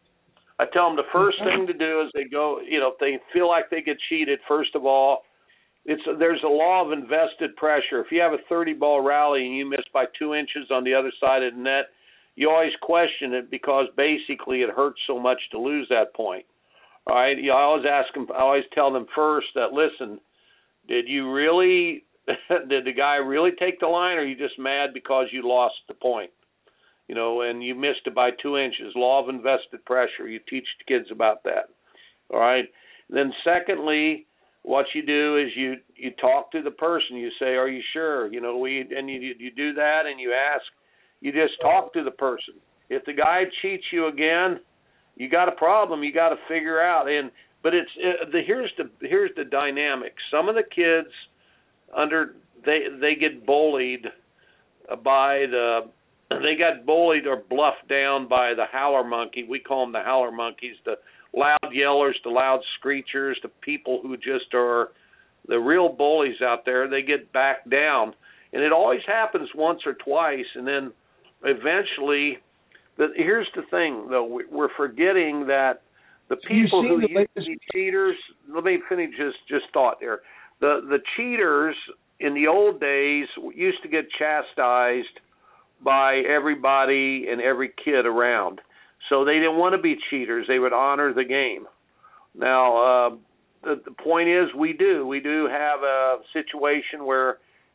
I tell them the first thing to do is they go. You know, if they feel like they get cheated, first of all, it's there's a law of invested pressure. If you have a thirty ball rally and you miss by two inches on the other side of the net, you always question it because basically it hurts so much to lose that point. All right, you always ask them. I always tell them first that listen, did you really? Did the guy really take the line, or are you just mad because you lost the point? You know, and you missed it by two inches. Law of invested pressure. You teach the kids about that. All right. Then secondly, what you do is you you talk to the person. You say, "Are you sure?" You know, we and you you do that, and you ask. You just talk to the person. If the guy cheats you again, you got a problem. You got to figure out. And but it's it, the here's the here's the dynamic. Some of the kids under they they get bullied by the they got bullied or bluffed down by the howler monkey. We call them the howler monkeys, the loud yellers, the loud screechers, the people who just are the real bullies out there. They get backed down, and it always happens once or twice, and then eventually, the, here's the thing, though. We're forgetting that the people who used to be cheaters, let me finish just, just thought there. The, the cheaters in the old days used to get chastised by everybody and every kid around. So they didn't want to be cheaters. They would honor the game. Now, uh, the, the point is we do. We do have a situation where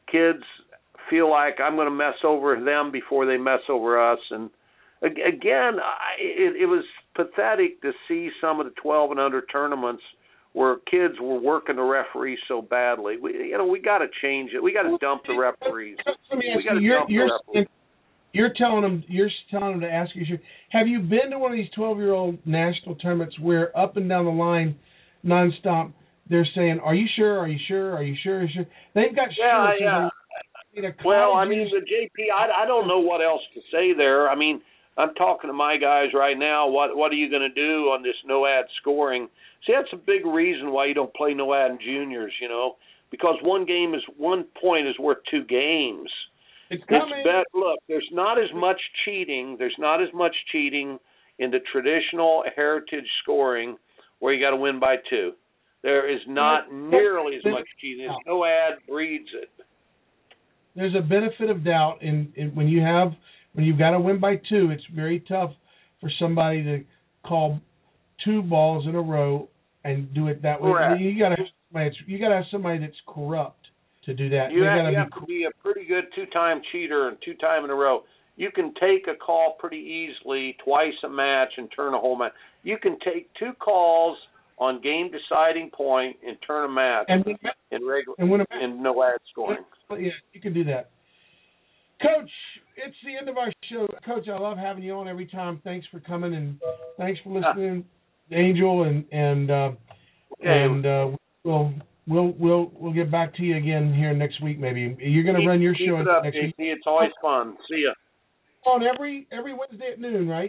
kids feel like I'm going to mess over them before they mess over us. And again, I, it, it was pathetic to see some of the twelve and under tournaments where kids were working the referees so badly. We, you know, we got to change it. We got to dump the referees. Let me we ask got to you, you're, dump you're, the referees. You're telling them. You're telling them to ask you. Have you been to one of these twelve-year-old national tournaments where up and down the line, nonstop, they're saying, "Are you sure? Are you sure? Are you sure? Are you sure?" They've got yeah, shirts. Yeah, yeah. Well, I mean, the J P. I, I don't know what else to say there. I mean, I'm talking to my guys right now. What What are you going to do on this no ad scoring? See, that's a big reason why you don't play no ad in juniors. You know, because one game is one point is worth two games. It's coming. It's bet, look, there's not as much cheating. There's not as much cheating in the traditional heritage scoring where you got to win by two. There is not nearly as much cheating. No ad breeds it. There's a benefit of doubt in, in when you have when you've got to win by two. It's very tough for somebody to call two balls in a row and do it that way. Correct. You got to have somebody. That's, you got to have somebody that's corrupt to do that. You, have, gotta you be, have to be a pretty good two-time cheater and two-time in a row. You can take a call pretty easily twice a match and turn a whole match. You can take two calls on game-deciding point and turn a match and, in regular and win a, in no ad scoring. Yeah, you can do that. Coach, it's the end of our show. Coach, I love having you on every time. Thanks for coming and thanks for listening, uh, Angel, and and uh, okay. and uh, we'll we'll we'll we'll get back to you again here next week. Maybe you're going to run your keep show it up, next J P. week. It's always fun. See ya. On every every Wednesday at noon, right?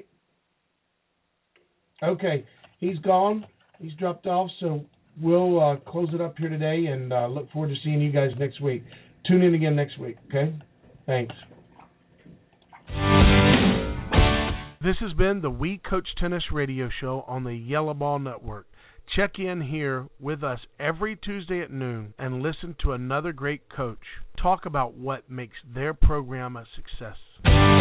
Okay, he's gone. He's dropped off, so we'll uh, close it up here today and uh, look forward to seeing you guys next week. Tune in again next week, okay? Thanks. This has been the We Coach Tennis radio show on the Yellow Ball Network. Check in here with us every Tuesday at noon and listen to another great coach talk about what makes their program a success.